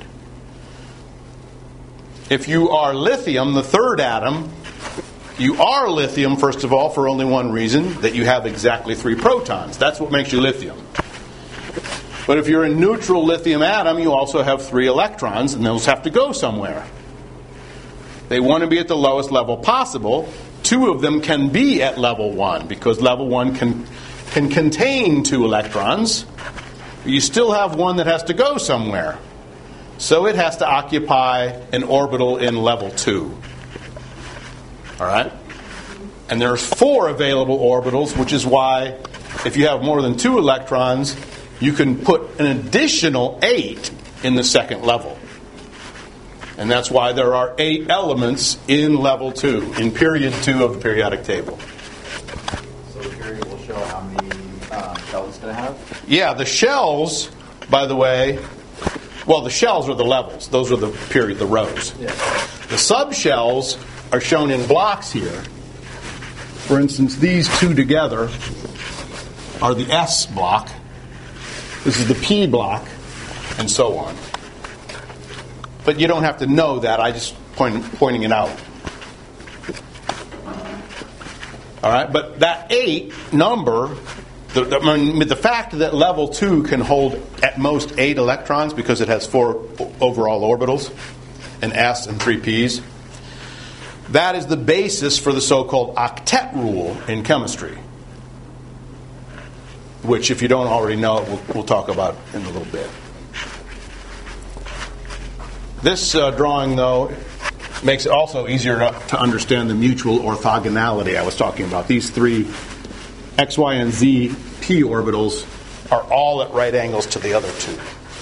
If you are lithium, the 3rd atom, you are lithium, first of all, for only one reason, that you have exactly 3 protons. That's what makes you lithium. But if you're a neutral lithium atom, you also have 3 electrons, and those have to go somewhere. They want to be at the lowest level possible. 2 of them can be at level 1, because level 1 can contain 2 electrons. You still have one that has to go somewhere. So it has to occupy an orbital in level 2. All right? And there's 4 available orbitals, which is why if you have more than 2 electrons, you can put an additional 8 in the 2nd level. And that's why there are 8 elements in level 2, in period 2 of the periodic table. So the period will show how many shells it's going to have? Yeah, the shells, by the way, well, the shells are the levels. Those are the period, the rows. Yeah. The subshells are shown in blocks here. For instance, these 2 together are the S block. This is the P block, and so on. But you don't have to know that. I just pointing it out. All right, but that 8 number, the fact that level 2 can hold at most 8 electrons because it has 4 overall orbitals, an S and 3 Ps, that is the basis for the so-called octet rule in chemistry, which, if you don't already know it, we'll talk about in a little bit. This drawing, though, makes it also easier to understand the mutual orthogonality I was talking about. These 3 X, Y, and Z p orbitals are all at right angles to the other 2.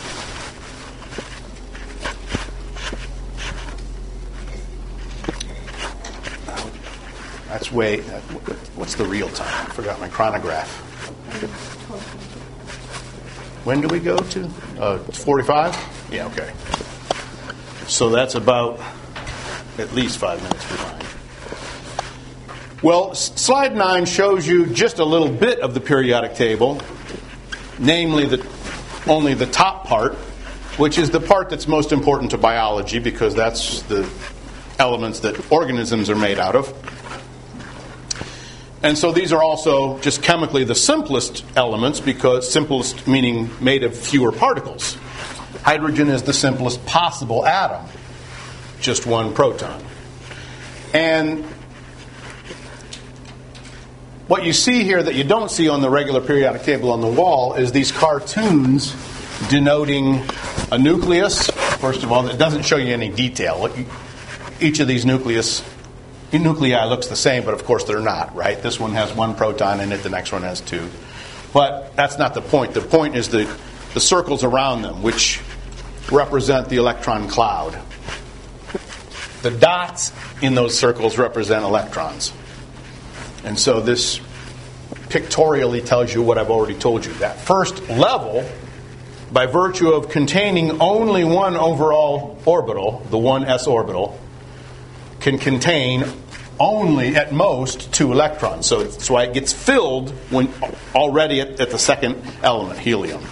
That's what's the real time? I forgot my chronograph. When do we go to? 45? Yeah, okay. So that's about at least 5 minutes behind. Well, slide 9 shows you just a little bit of the periodic table, namely only the top part, which is the part that's most important to biology because that's the elements that organisms are made out of. And so these are also just chemically the simplest elements, because simplest meaning made of fewer particles. Hydrogen is the simplest possible atom, just 1 proton. And what you see here that you don't see on the regular periodic table on the wall is these cartoons denoting a nucleus. First of all, it doesn't show you any detail. Each of these nuclei looks the same, but of course they're not, right? This one has 1 proton in it, the next one has 2. But that's not the point. The point is the circles around them, which represent the electron cloud. The dots in those circles represent electrons. And so this pictorially tells you what I've already told you. That first level, by virtue of containing only 1 overall orbital, the 1s orbital, can contain only at most 2 electrons. So that's why it gets filled when already at the 2nd element, helium.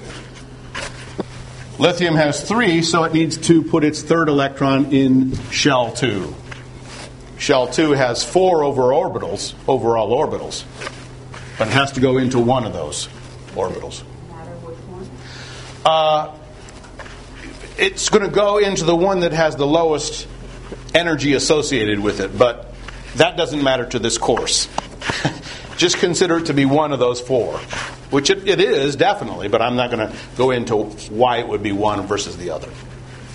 Lithium has 3, so it needs to put its 3rd electron in shell 2. Shell 2 has 4 overall orbitals, but it has to go into one of those orbitals. Matter which one? It's going to go into the one that has the lowest energy associated with it, but that doesn't matter to this course. Just consider it to be one of those 4, which it is, definitely, but I'm not going to go into why it would be one versus the other.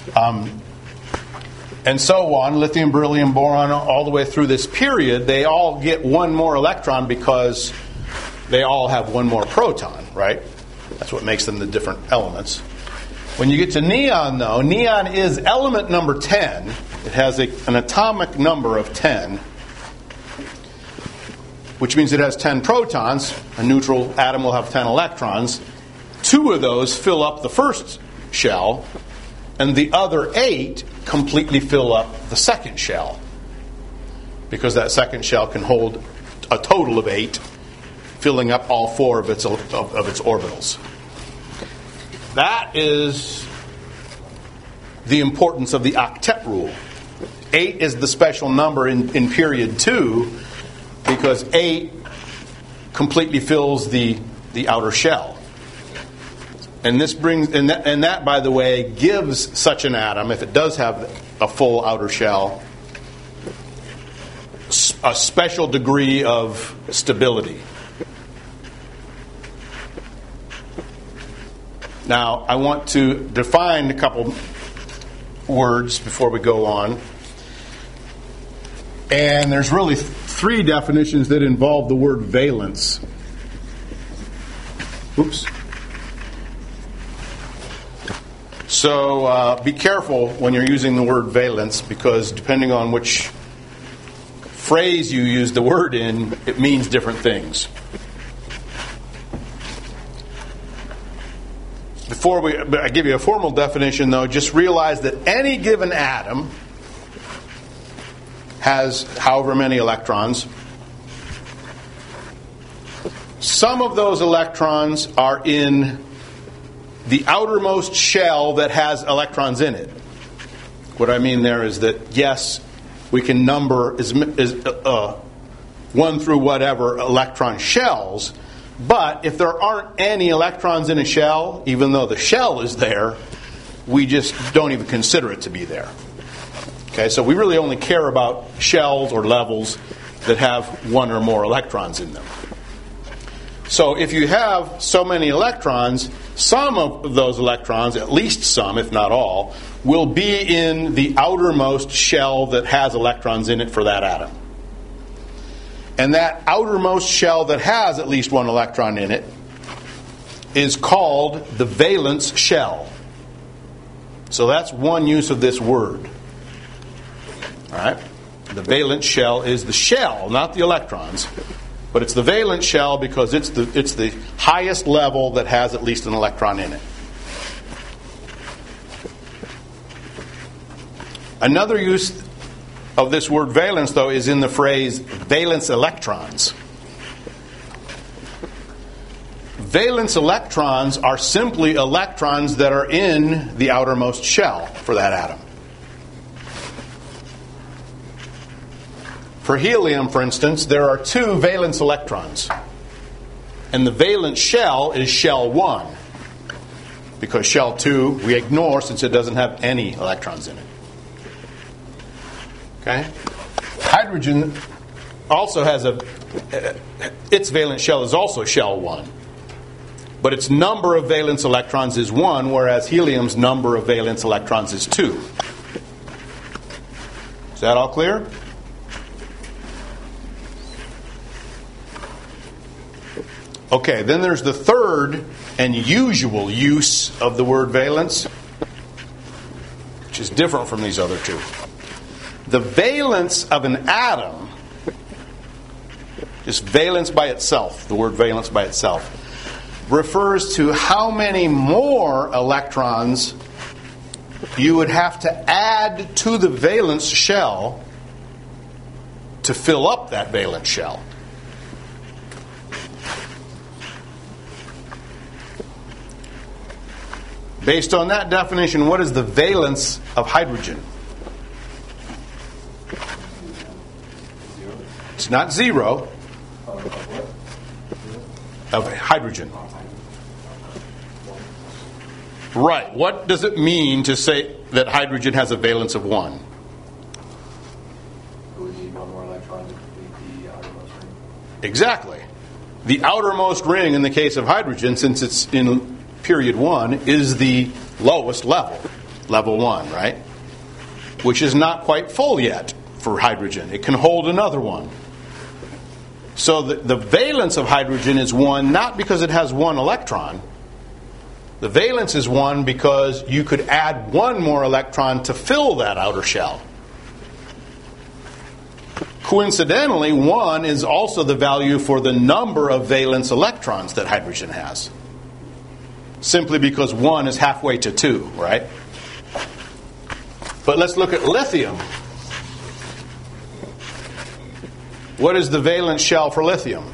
And so on, lithium, beryllium, boron, all the way through this period, they all get one more electron because they all have one more proton, right? That's what makes them the different elements. When you get to neon, though, neon is element number 10. It has an atomic number of 10, which means it has 10 protons. A neutral atom will have 10 electrons. 2 of those fill up the first shell, and the other 8 completely fill up the second shell, because that second shell can hold a total of 8, filling up all 4 of its orbitals. That is the importance of the octet rule. 8 is the special number in period 2, because 8 completely fills the outer shell. And this brings, and that, by the way, gives such an atom, if it does have a full outer shell, a special degree of stability. Now, I want to define a couple words before we go on. And there's really 3 definitions that involve the word valence. Oops. So be careful when you're using the word valence, because depending on which phrase you use the word in, it means different things. Before I give you a formal definition, though, just realize that any given atom has however many electrons. Some of those electrons are in the outermost shell that has electrons in it. What I mean there is that, yes, we can number 1 through whatever electron shells, but if there aren't any electrons in a shell, even though the shell is there, we just don't even consider it to be there. Okay, so we really only care about shells or levels that have 1 or more electrons in them. So if you have so many electrons, some of those electrons, at least some, if not all, will be in the outermost shell that has electrons in it for that atom. And that outermost shell that has at least 1 electron in it is called the valence shell. So that's one use of this word. All right? The valence shell is the shell, not the electrons. But it's the valence shell because it's the highest level that has at least an electron in it. Another use of this word valence, though, is in the phrase valence electrons. Valence electrons are simply electrons that are in the outermost shell for that atom. For helium, for instance, there are 2 valence electrons. And the valence shell is shell 1. Because shell 2 we ignore since it doesn't have any electrons in it. Okay? Hydrogen also has its valence shell is also shell 1. But its number of valence electrons is 1, whereas helium's number of valence electrons is 2. Is that all clear? Okay, then there's the third and usual use of the word valence, which is different from these other 2. The valence of an atom, just valence by itself, the word valence by itself, refers to how many more electrons you would have to add to the valence shell to fill up that valence shell. Based on that definition, what is the valence of hydrogen? It's not 0. Of hydrogen. Right. What does it mean to say that hydrogen has a valence of 1? It would need 1 more electron to complete the outermost ring. Exactly. The outermost ring in the case of hydrogen, since it's in period 1, is the lowest level, level 1, right? Which is not quite full yet for hydrogen. It can hold another one. So the valence of hydrogen is 1, not because it has 1 electron. The valence is 1 because you could add 1 more electron to fill that outer shell. Coincidentally, 1 is also the value for the number of valence electrons that hydrogen has. Simply because 1 is halfway to 2, right? But let's look at lithium. What is the valence shell for lithium?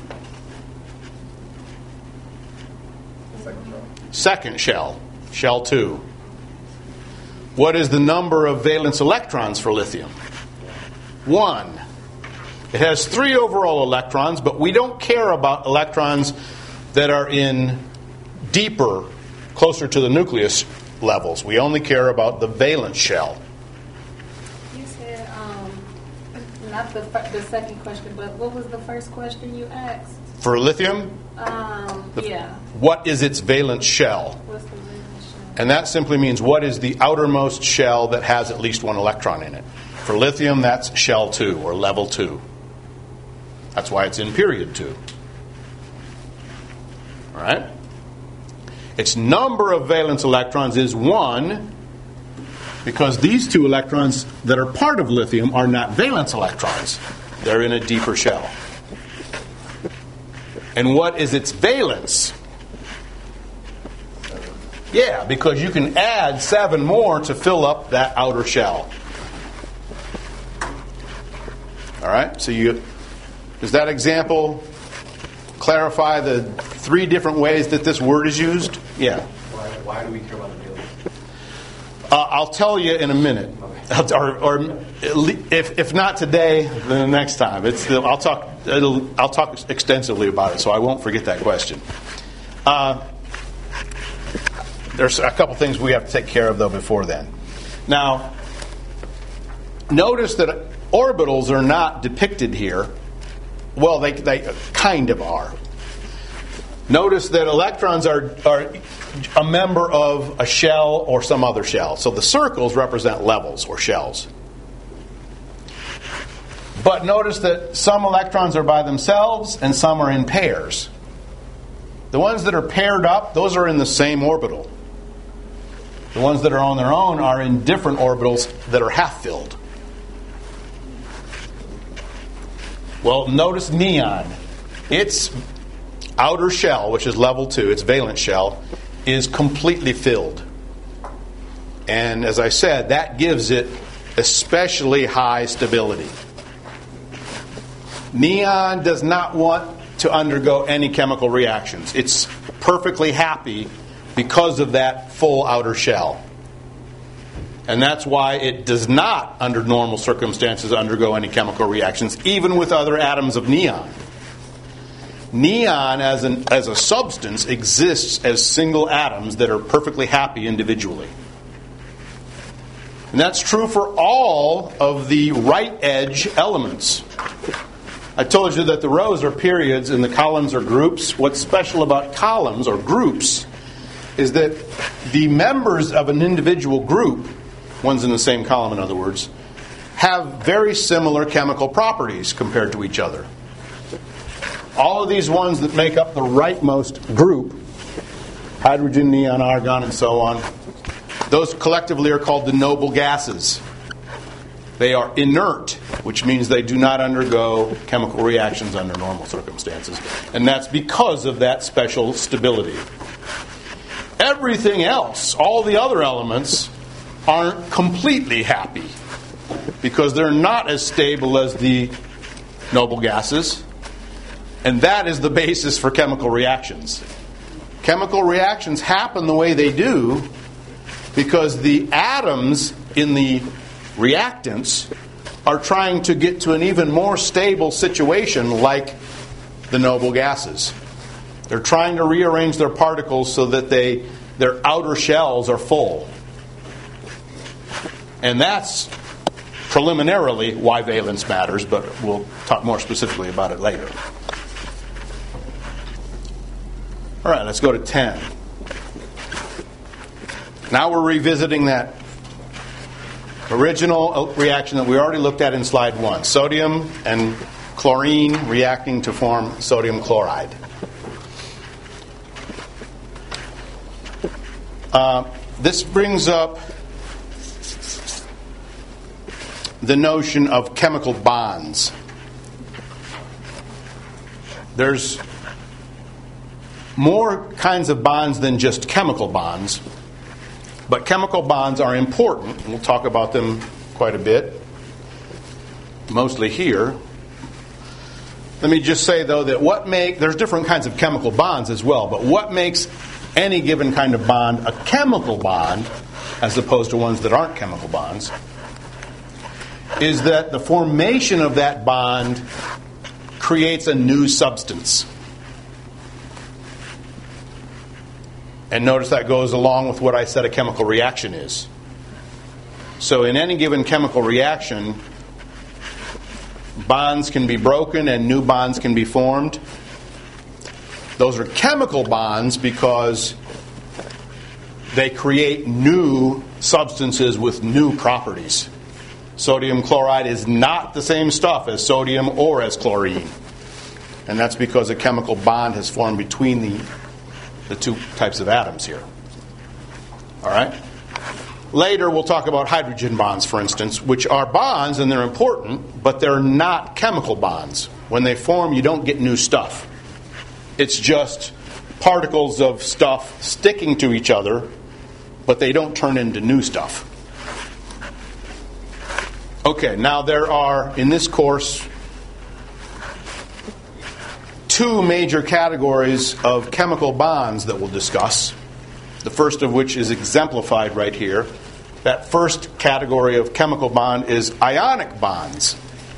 Second shell, shell 2. What is the number of valence electrons for lithium? 1. It has 3 overall electrons, but we don't care about electrons that are in deeper, closer to the nucleus levels. We only care about the valence shell. You said, not the second question, but what was the first question you asked? For lithium, yeah. what is its valence shell? What's the valence shell? And that simply means what is the outermost shell that has at least 1 electron in it. For lithium, that's shell 2 or level 2. That's why it's in period 2. All right? Its number of valence electrons is 1 because these 2 electrons that are part of lithium are not valence electrons. They're in a deeper shell. And what is its valence? Yeah, because you can add 7 more to fill up that outer shell. All right? So does that example clarify the 3 different ways that this word is used? Yeah. Why do we care about the valence? I'll tell you in a minute. Okay. Or if not today, then the next time. I'll talk extensively about it, so I won't forget that question. There's a couple things we have to take care of, though, before then. Now, notice that orbitals are not depicted here. Well, they kind of are. Notice that electrons are a member of a shell or some other shell. So the circles represent levels or shells. But notice that some electrons are by themselves and some are in pairs. The ones that are paired up, those are in the same orbital. The ones that are on their own are in different orbitals that are half-filled. Well, notice neon. Its outer shell, which is level 2, its valence shell, is completely filled. And as I said, that gives it especially high stability. Neon does not want to undergo any chemical reactions. It's perfectly happy because of that full outer shell. And that's why it does not, under normal circumstances, undergo any chemical reactions, even with other atoms of neon. Neon, as a substance, exists as single atoms that are perfectly happy individually. And that's true for all of the right edge elements. I told you that the rows are periods and the columns are groups. What's special about columns or groups is that the members of an individual group, ones in the same column in other words, have very similar chemical properties compared to each other. All of these ones that make up the rightmost group, hydrogen, neon, argon, and so on, those collectively are called the noble gases. They are inert, which means they do not undergo chemical reactions under normal circumstances. And that's because of that special stability. Everything else, all the other elements, aren't completely happy because they're not as stable as the noble gases. And that is the basis for chemical reactions. Chemical reactions happen the way they do because the atoms in the reactants are trying to get to an even more stable situation like the noble gases. They're trying to rearrange their particles so that their outer shells are full. And that's preliminarily why valence matters, but we'll talk more specifically about it later. All right, let's go to 10. Now we're revisiting that Original reaction that we already looked at in slide 1. Sodium and chlorine reacting to form sodium chloride. This brings up the notion of chemical bonds. There's more kinds of bonds than just chemical bonds, but chemical bonds are important, and we'll talk about them quite a bit, mostly here. Let me just say, though, that there's different kinds of chemical bonds as well, but what makes any given kind of bond a chemical bond, as opposed to ones that aren't chemical bonds, is that the formation of that bond creates a new substance. And notice that goes along with what I said a chemical reaction is. So in any given chemical reaction, bonds can be broken and new bonds can be formed. Those are chemical bonds because they create new substances with new properties. Sodium chloride is not the same stuff as sodium or as chlorine. And that's because a chemical bond has formed between the two types of atoms here. All right? Later we'll talk about hydrogen bonds, for instance, which are bonds and they're important, but they're not chemical bonds. When they form, you don't get new stuff. It's just particles of stuff sticking to each other, but they don't turn into new stuff. Okay, now there are, in this course, two major categories of chemical bonds that we'll discuss. The first of which is exemplified right here. That first category of chemical bond is ionic bonds.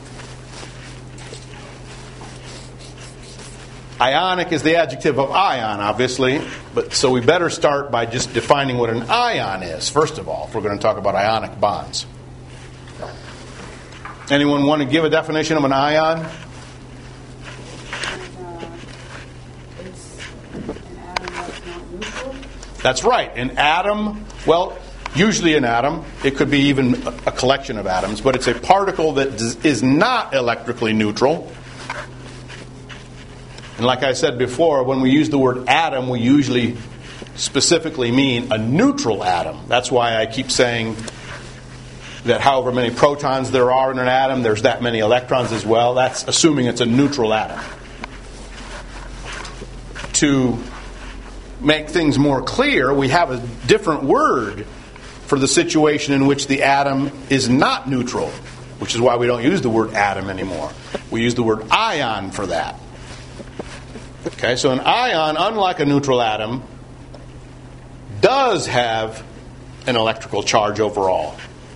Ionic is the adjective of ion, obviously, but so we better start by just defining what an ion is, first of all, if we're going to talk about ionic bonds. Anyone want to give a definition of an ion? It's an atom that's not neutral. That's right. An atom, well, usually an atom. It could be even a collection of atoms, but it's a particle that is not electrically neutral. And like I said before, when we use the word atom, we usually specifically mean a neutral atom. That's why I keep saying that however many protons there are in an atom, there's that many electrons as well. That's assuming it's a neutral atom. To make things more clear, we have a different word for the situation in which the atom is not neutral, which is why we don't use the word atom anymore. We use the word ion for that. Okay, so an ion, unlike a neutral atom, does have an electrical charge overall.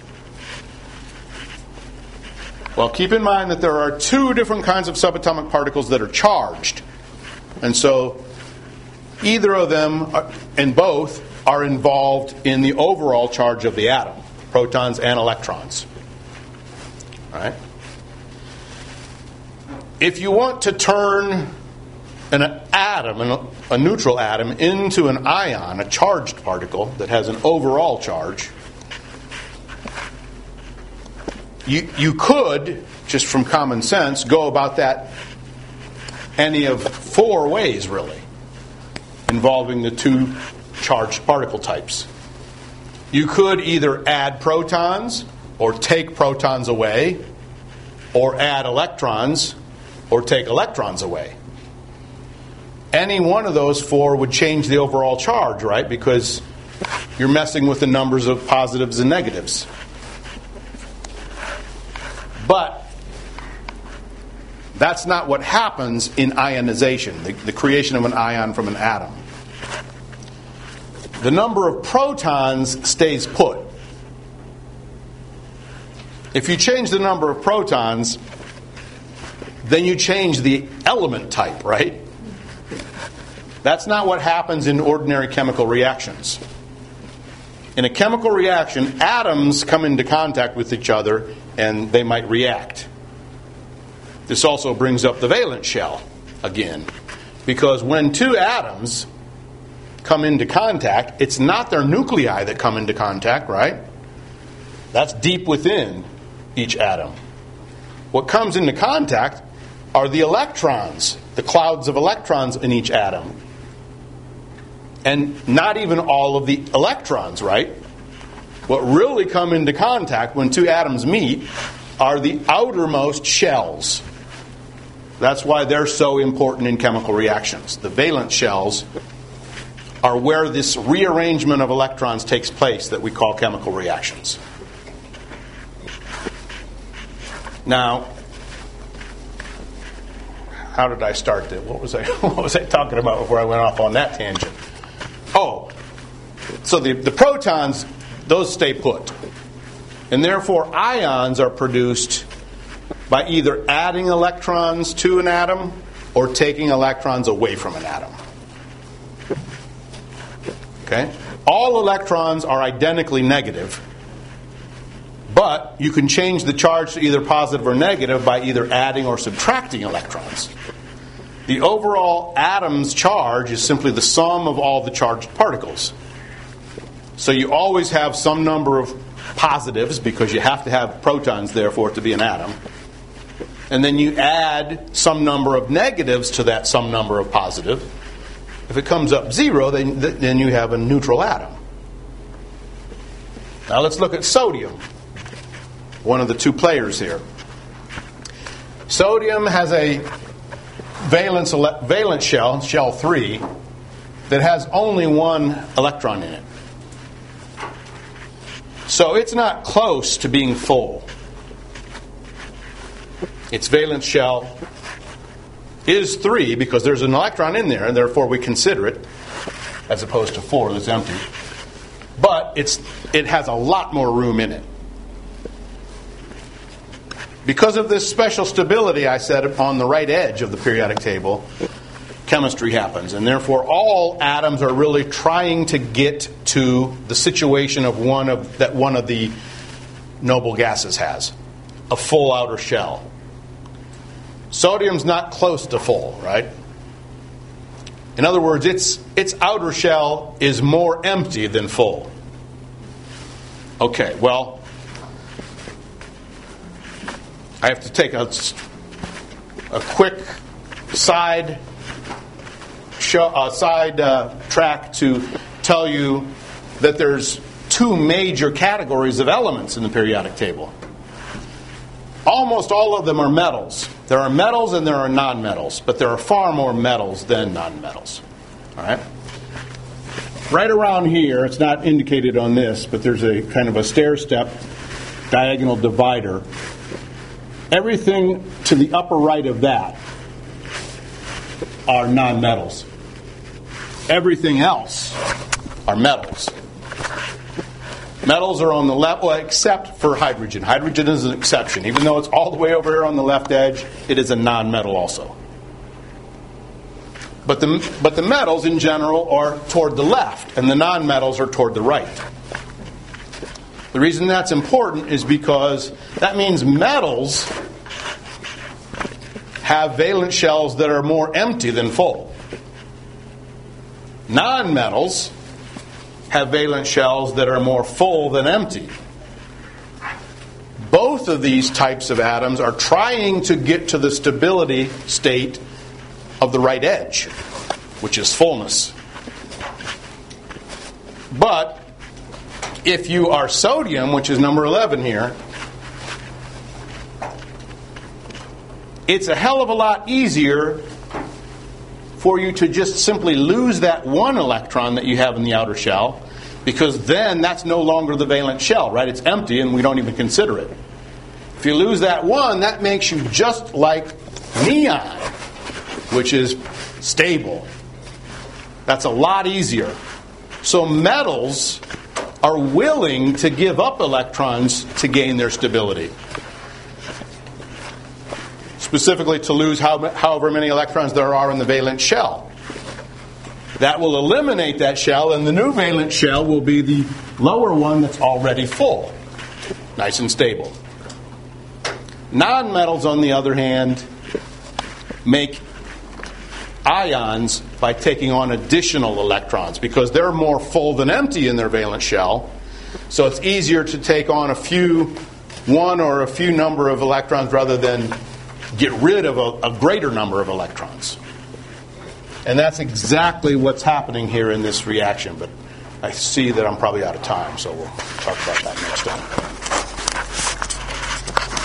Well, keep in mind that there are two different kinds of subatomic particles that are charged. And so either of them, and both, are involved in the overall charge of the atom, protons and electrons. All right? If you want to turn an atom, a neutral atom, into an ion, a charged particle that has an overall charge, you could, just from common sense, go about that any of four ways, really, involving the two charged particle types. You could either add protons, or take protons away, or add electrons, or take electrons away. Any one of those four would change the overall charge, right? Because you're messing with the numbers of positives and negatives. But that's not what happens in ionization, the creation of an ion from an atom. The number of protons stays put. If you change the number of protons, then you change the element type, right? That's not what happens in ordinary chemical reactions. In a chemical reaction, atoms come into contact with each other and they might react. This also brings up the valence shell again. Because when two atoms come into contact, it's not their nuclei that come into contact, right? That's deep within each atom. What comes into contact are the electrons, the clouds of electrons in each atom. And not even all of the electrons, right? What really come into contact when two atoms meet are the outermost shells. That's why they're so important in chemical reactions. The valence shells are where this rearrangement of electrons takes place that we call chemical reactions. Now, how did I start that? What was I talking about before I went off on that tangent? Oh, so the protons, those stay put. And therefore ions are produced by either adding electrons to an atom or taking electrons away from an atom. Okay? All electrons are identically negative, but you can change the charge to either positive or negative by either adding or subtracting electrons. The overall atom's charge is simply the sum of all the charged particles. So you always have some number of positives because you have to have protons there for it to be an atom. And then you add some number of negatives to that some number of positive. If it comes up 0, then you have a neutral atom. Now let's look at sodium, one of the two players here. Sodium has a valence shell, shell 3, that has only one electron in it. So it's not close to being full. Its valence shell is 3 because there's an electron in there, and therefore we consider it, as opposed to 4 that's empty. But it has a lot more room in it. Because of this special stability I said on the right edge of the periodic table, chemistry happens. And therefore all atoms are really trying to get to the situation of one of the noble gases has. A full outer shell. Sodium's not close to full, right? In other words, its outer shell is more empty than full. Okay, well, I have to take a quick side track to tell you that there's two major categories of elements in the periodic table. Almost all of them are metals. There are metals and there are nonmetals, but there are far more metals than nonmetals. All right? Right around here, it's not indicated on this, but there's a kind of a stair-step diagonal divider. Everything to the upper right of that are nonmetals. Everything else are metals. Metals are on the left, well, except for hydrogen. Hydrogen is an exception. Even though it's all the way over here on the left edge, it is a non-metal also. But the metals in general are toward the left, and the non-metals are toward the right. The reason that's important is because that means metals have valence shells that are more empty than full. Non-metals have valence shells that are more full than empty. Both of these types of atoms are trying to get to the stability state of the right edge, which is fullness. But if you are sodium, which is number 11 here, it's a hell of a lot easier for you to just simply lose that one electron that you have in the outer shell, because then that's no longer the valence shell, right? It's empty and we don't even consider it. If you lose that one, that makes you just like neon, which is stable. That's a lot easier. So metals are willing to give up electrons to gain their stability. Specifically to lose however many electrons there are in the valence shell. That will eliminate that shell, and the new valence shell will be the lower one that's already full. Nice and stable. Nonmetals, on the other hand, make ions by taking on additional electrons because they're more full than empty in their valence shell. So it's easier to take on one or a few number of electrons rather than get rid of a greater number of electrons. And that's exactly what's happening here in this reaction. But I see that I'm probably out of time, so we'll talk about that next time.